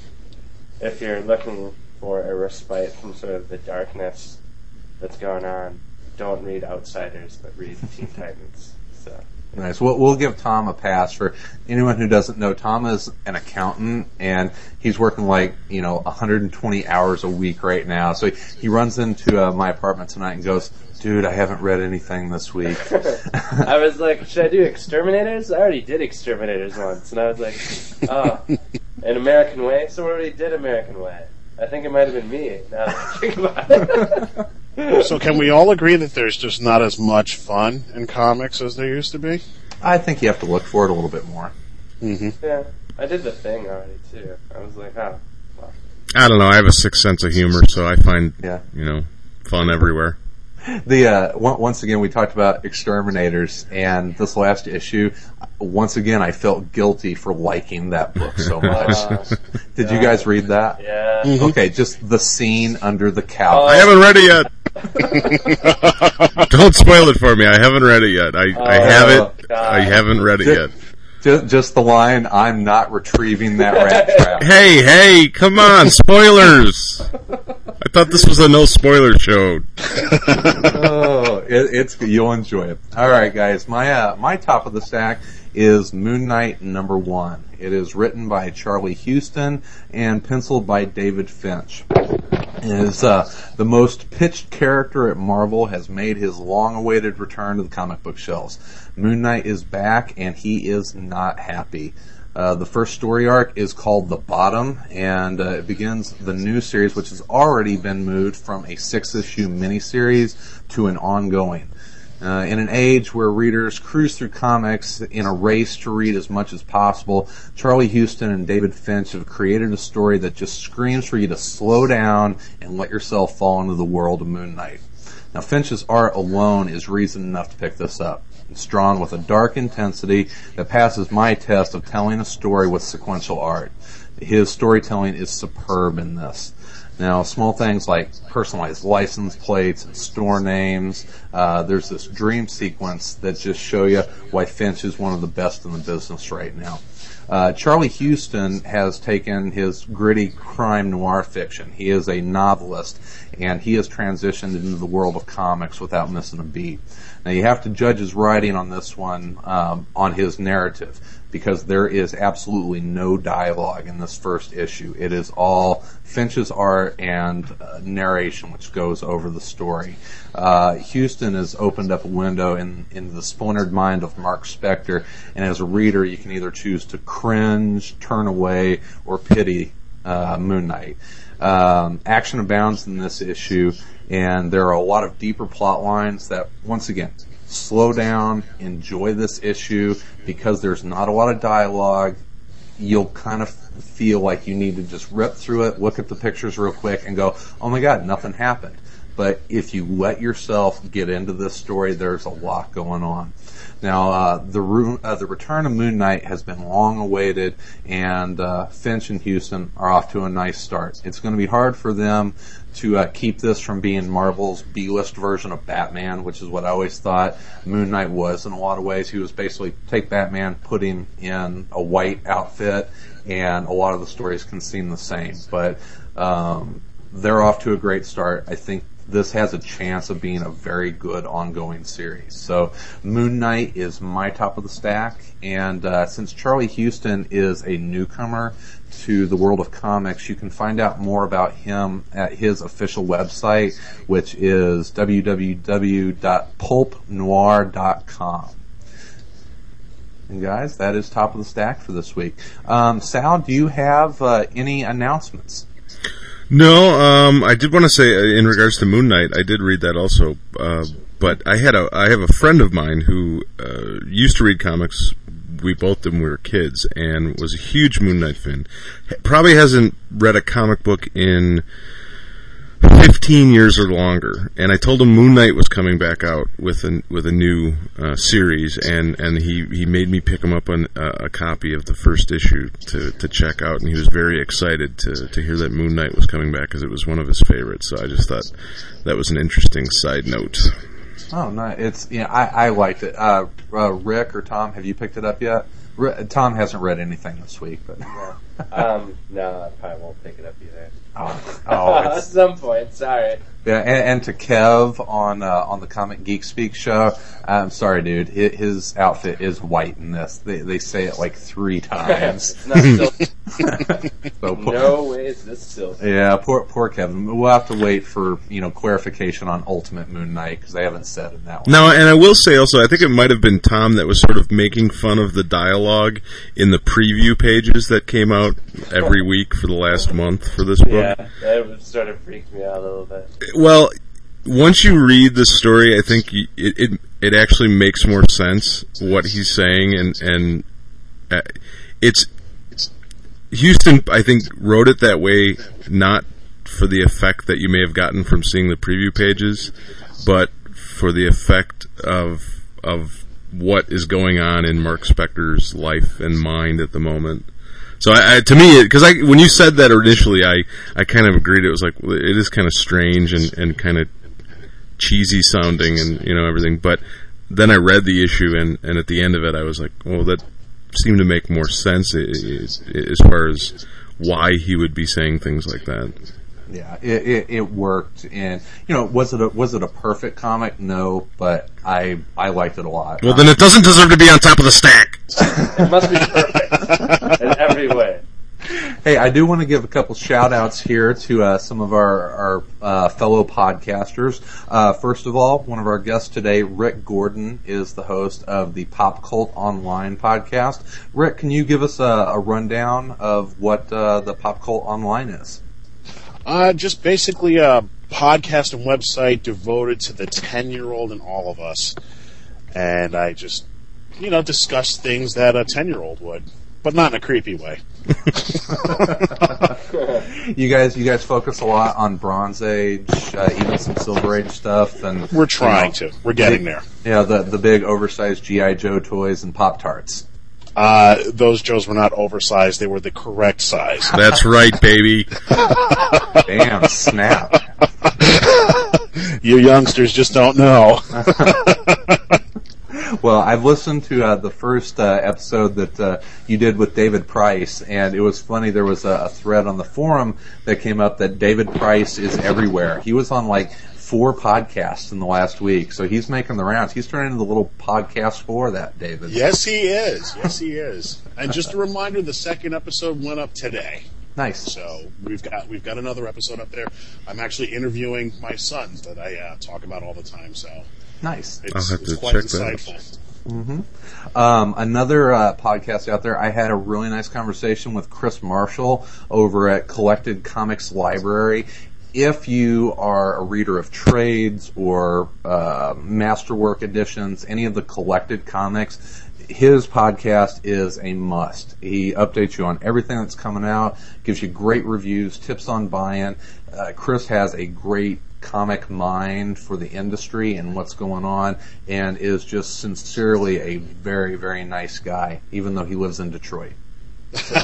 C: if you're looking for a respite from sort of the darkness that's going on, don't read Outsiders, but read Teen Titans. So.
B: Nice. We'll, we'll give Tom a pass. For anyone who doesn't know, Tom is an accountant, and he's working like, you know, one hundred twenty hours a week right now. So he, he runs into uh, my apartment tonight and goes, dude, I haven't read anything this week.
C: I was like, should I do Exterminators? I already did Exterminators once. And I was like, oh, an American Way? Someone already did American Way. I think it might have been me, now that I think about it.
D: So can we all agree that there's just not as much fun in comics as there used to be?
B: I think you have to look for it a little bit more.
D: Mm-hmm.
C: Yeah, I did The Thing already, too. I was like, oh, well.
E: I don't know, I have a sixth sense of humor, so I find,
B: yeah.
E: you know, fun everywhere.
B: The uh, once again, we talked about Exterminators, and this last issue, once again, I felt guilty for liking that book so much.
C: Uh,
B: Did
C: yeah.
B: you guys read that?
C: Yeah.
B: Mm-hmm. Okay, just the scene under the couch.
E: Oh. I haven't read it yet. Don't spoil it for me. I haven't read it yet. I,
C: oh,
E: I have it.
C: God.
E: I haven't read it
B: just,
E: yet.
B: Just, just the line, I'm not retrieving that rat trap.
E: Hey, hey, come on, spoilers! I thought this was a no spoiler show.
B: Oh, it, it's you'll enjoy it. All right, guys. My uh, my top of the stack is Moon Knight number one. It is written by Charlie Huston and penciled by David Finch. It is uh, the most pitched character at Marvel has made his long-awaited return to the comic book shelves. Moon Knight is back, and he is not happy. Uh, the first story arc is called The Bottom, and uh, it begins the new series, which has already been moved from a six-issue miniseries to an ongoing. Uh, in an age where readers cruise through comics in a race to read as much as possible, Charlie Huston and David Finch have created a story that just screams for you to slow down and let yourself fall into the world of Moon Knight. Now, Finch's art alone is reason enough to pick this up. It's drawn with a dark intensity that passes my test of telling a story with sequential art. His storytelling is superb in this. Now, small things like personalized license plates and store names. Uh, there's this dream sequence that just show you why Finch is one of the best in the business right now. Uh, Charlie Huston has taken his gritty crime noir fiction. He is a novelist, and he has transitioned into the world of comics without missing a beat. Now, you have to judge his writing on this one um, on his narrative, because there is absolutely no dialogue in this first issue. It is all Finch's art and uh, narration which goes over the story. Uh, Huston has opened up a window in, in the splintered mind of Mark Spector, and as a reader you can either choose to cringe, turn away, or pity uh, Moon Knight. Um, action abounds in this issue, and there are a lot of deeper plot lines that, once again, slow down, enjoy this issue, because there's not a lot of dialogue. you'll kind of feel like you need to just rip through it, look at the pictures real quick, and go, oh my God, nothing happened. But if you let yourself get into this story, there's a lot going on. Now, uh, the ru- uh, the return of Moon Knight has been long awaited, and uh, Finch and Huston are off to a nice start. It's going to be hard for them to uh, keep this from being Marvel's B-list version of Batman, which is what I always thought Moon Knight was in a lot of ways. He was basically take Batman, put him in a white outfit, and a lot of the stories can seem the same. But um, they're off to a great start. I think this has a chance of being a very good ongoing series. So Moon Knight is my top of the stack, and uh, since Charlie Huston is a newcomer to the world of comics, you can find out more about him at his official website, which is w w w dot pulp noir dot com. And guys, that is top of the stack for this week. Um, Sal, do you have uh, any announcements?
E: No, um, I did want to say uh, in regards to Moon Knight, I did read that also. Uh, but I had a, I have a friend of mine who uh, used to read comics. We both did when we were kids, and was a huge Moon Knight fan. Probably hasn't read a comic book in fifteen years or longer. And I told him Moon Knight was coming back out with a with a new uh, series, and, and he, he made me pick him up on uh, a copy of the first issue to, to check out, and he was very excited to to hear that Moon Knight was coming back because it was one of his favorites. So I just thought that was an interesting side note.
B: Oh, no, it's yeah, I, I liked it. Uh, uh, Rick or Tom, have you picked it up yet? R- Tom hasn't read anything this week, but
C: um, no, I probably won't pick it up either.
B: Oh, oh
C: at some point. Sorry.
B: Yeah, and, and to Kev on uh, on the Comic Geek Speak show, I'm sorry, dude. His, his outfit is white in this. They they say it like three times.
C: It's not silky.
B: So poor,
C: no way is this silky.
B: Yeah, poor poor Kevin. We'll have to wait for you know clarification on Ultimate Moon Knight because they haven't said in that one.
E: No, and I will say also, I think it might have been Tom that was sort of making fun of the dialogue in the preview pages that came out every week for the last month for this book.
C: Yeah, that sort of freaked me out a little bit.
E: Well, once you read the story, I think it it, it actually makes more sense what he's saying, and and uh, it's Huston. I think wrote it that way not for the effect that you may have gotten from seeing the preview pages, but for the effect of of what is going on in Mark Spector's life and mind at the moment. So I, I, to me, because I when you said that initially, I, I kind of agreed. It was like well, it is kind of strange and, and kind of cheesy sounding and you know everything. But then I read the issue and, and at the end of it, I was like, well, that seemed to make more sense as far as why he would be saying things like that.
B: Yeah, it, it, it worked, and you know, was it a, was it a perfect comic? No, but I I liked it a lot.
E: Well, then it doesn't deserve to be on top of the stack.
C: It must be perfect in every way.
B: Hey, I do want to give a couple shout-outs here to uh, some of our, our uh, fellow podcasters. Uh, first of all, one of our guests today, Rick Gordon, is the host of the Pop Cult Online podcast. Rick, can you give us a, a rundown of what uh, the Pop Cult Online is?
D: Uh, just basically a podcast and website devoted to the ten-year-old in all of us. And I just, you know, discuss things that a ten-year-old would, but not in a creepy way.
B: you guys, you guys focus a lot on Bronze Age, uh, even some Silver Age stuff, and
D: we're trying
B: you know,
D: to. We're getting
B: big,
D: there.
B: Yeah, the the big oversized G I Joe toys and Pop-Tarts.
D: Uh, those Joes were not oversized; they were the correct size.
E: That's right, baby.
B: Damn, snap!
D: You youngsters just don't know.
B: Well, I've listened to uh, the first uh, episode that uh, you did with David Price, and it was funny. There was a, a thread on the forum that came up that David Price is everywhere. He was on like four podcasts in the last week, so he's making the rounds. He's turning into the little podcast for that, David.
D: Yes, he is. Yes, he is. And just a reminder, the second episode went up today.
B: Nice.
D: So we've got we've got another episode up there. I'm actually interviewing my sons that I uh, talk about all the time. So
B: nice.
D: It's,
E: I'll have
D: it's
E: to
D: quite
E: check
D: insightful.
E: that.
B: Mm-hmm. Um, another uh, podcast out there, I had a really nice conversation with Chris Marshall over at Collected Comics Library. if you are a reader of trades or uh, masterwork editions, any of the collected comics, his podcast is a must. He updates you on everything that's coming out, gives you great reviews, tips on buying. Uh, Chris has a great comic mind for the industry and what's going on, and is just sincerely a very, very nice guy, even though he lives in Detroit. So.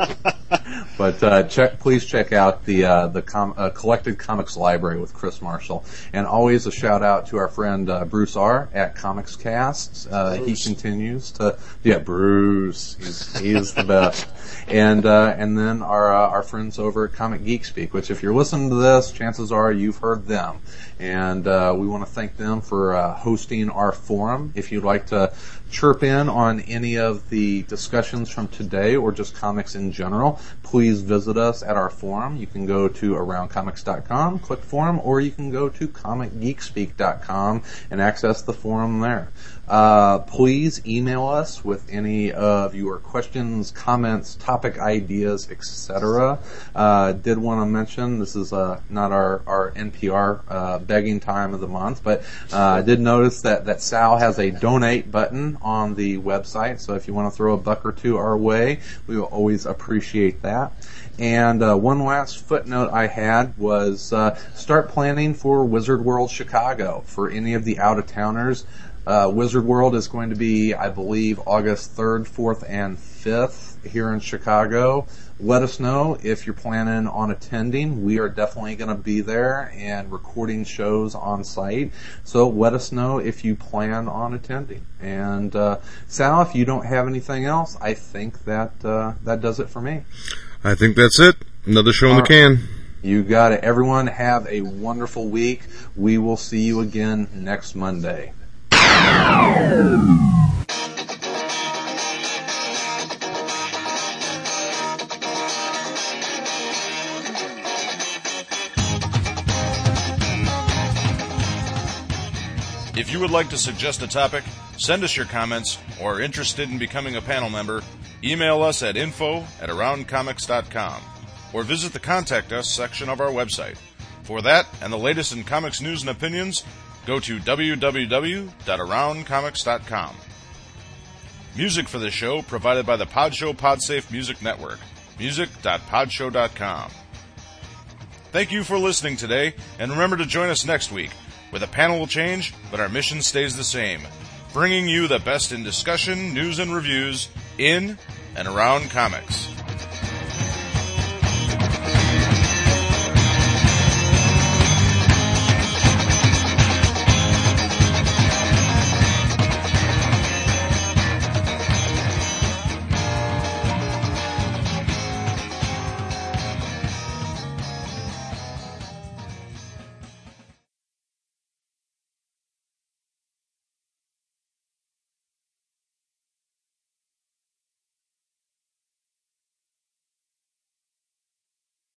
B: But uh, check, please check out the uh, the com- uh, Collected Comics Library with Chris Marshall, and always a shout out to our friend uh, Bruce R at Comics Cast. Uh, he continues to, yeah, Bruce, he's he's the best, and uh, and then our uh, our friends over at Comic Geek Speak, which if you're listening to this, chances are you've heard them, and uh, we want to thank them for uh, hosting our forum. If you'd like to chirp in on any of the discussions from today or just comics in general, please visit us at our forum. You can go to around comics dot com, click forum, or you can go to comic geek speak dot com and access the forum there. Uh, please email us with any of your questions, comments, topic ideas, et cetera. Uh, did want to mention, this is uh, not our, our N P R uh, begging time of the month, but uh, I did notice that, that Sal has a donate button on the website, so if you want to throw a buck or two our way, we will always appreciate that. And uh, one last footnote I had was uh, start planning for Wizard World Chicago for any of the out-of-towners. Uh, Wizard World is going to be, I believe, August third, fourth, and fifth here in Chicago. Let us know if you're planning on attending. We are definitely going to be there and recording shows on site. So let us know if you plan on attending. And uh, Sal, if you don't have anything else, I think that uh, that does it for me.
E: I think that's it. Another show in the can.
B: You got it. Everyone have a wonderful week. We will see you again next Monday.
A: If you would like to suggest a topic, send us your comments, or are interested in becoming a panel member, email us at info at around comics dot com, or visit the Contact Us section of our website. For that and the latest in comics news and opinions, go to w w w dot around comics dot com. Music for this show provided by the Podshow Podsafe Music Network, music dot podshow dot com. Thank you for listening today, and remember to join us next week, where the panel will change, but our mission stays the same, bringing you the best in discussion, news, and reviews in and around comics.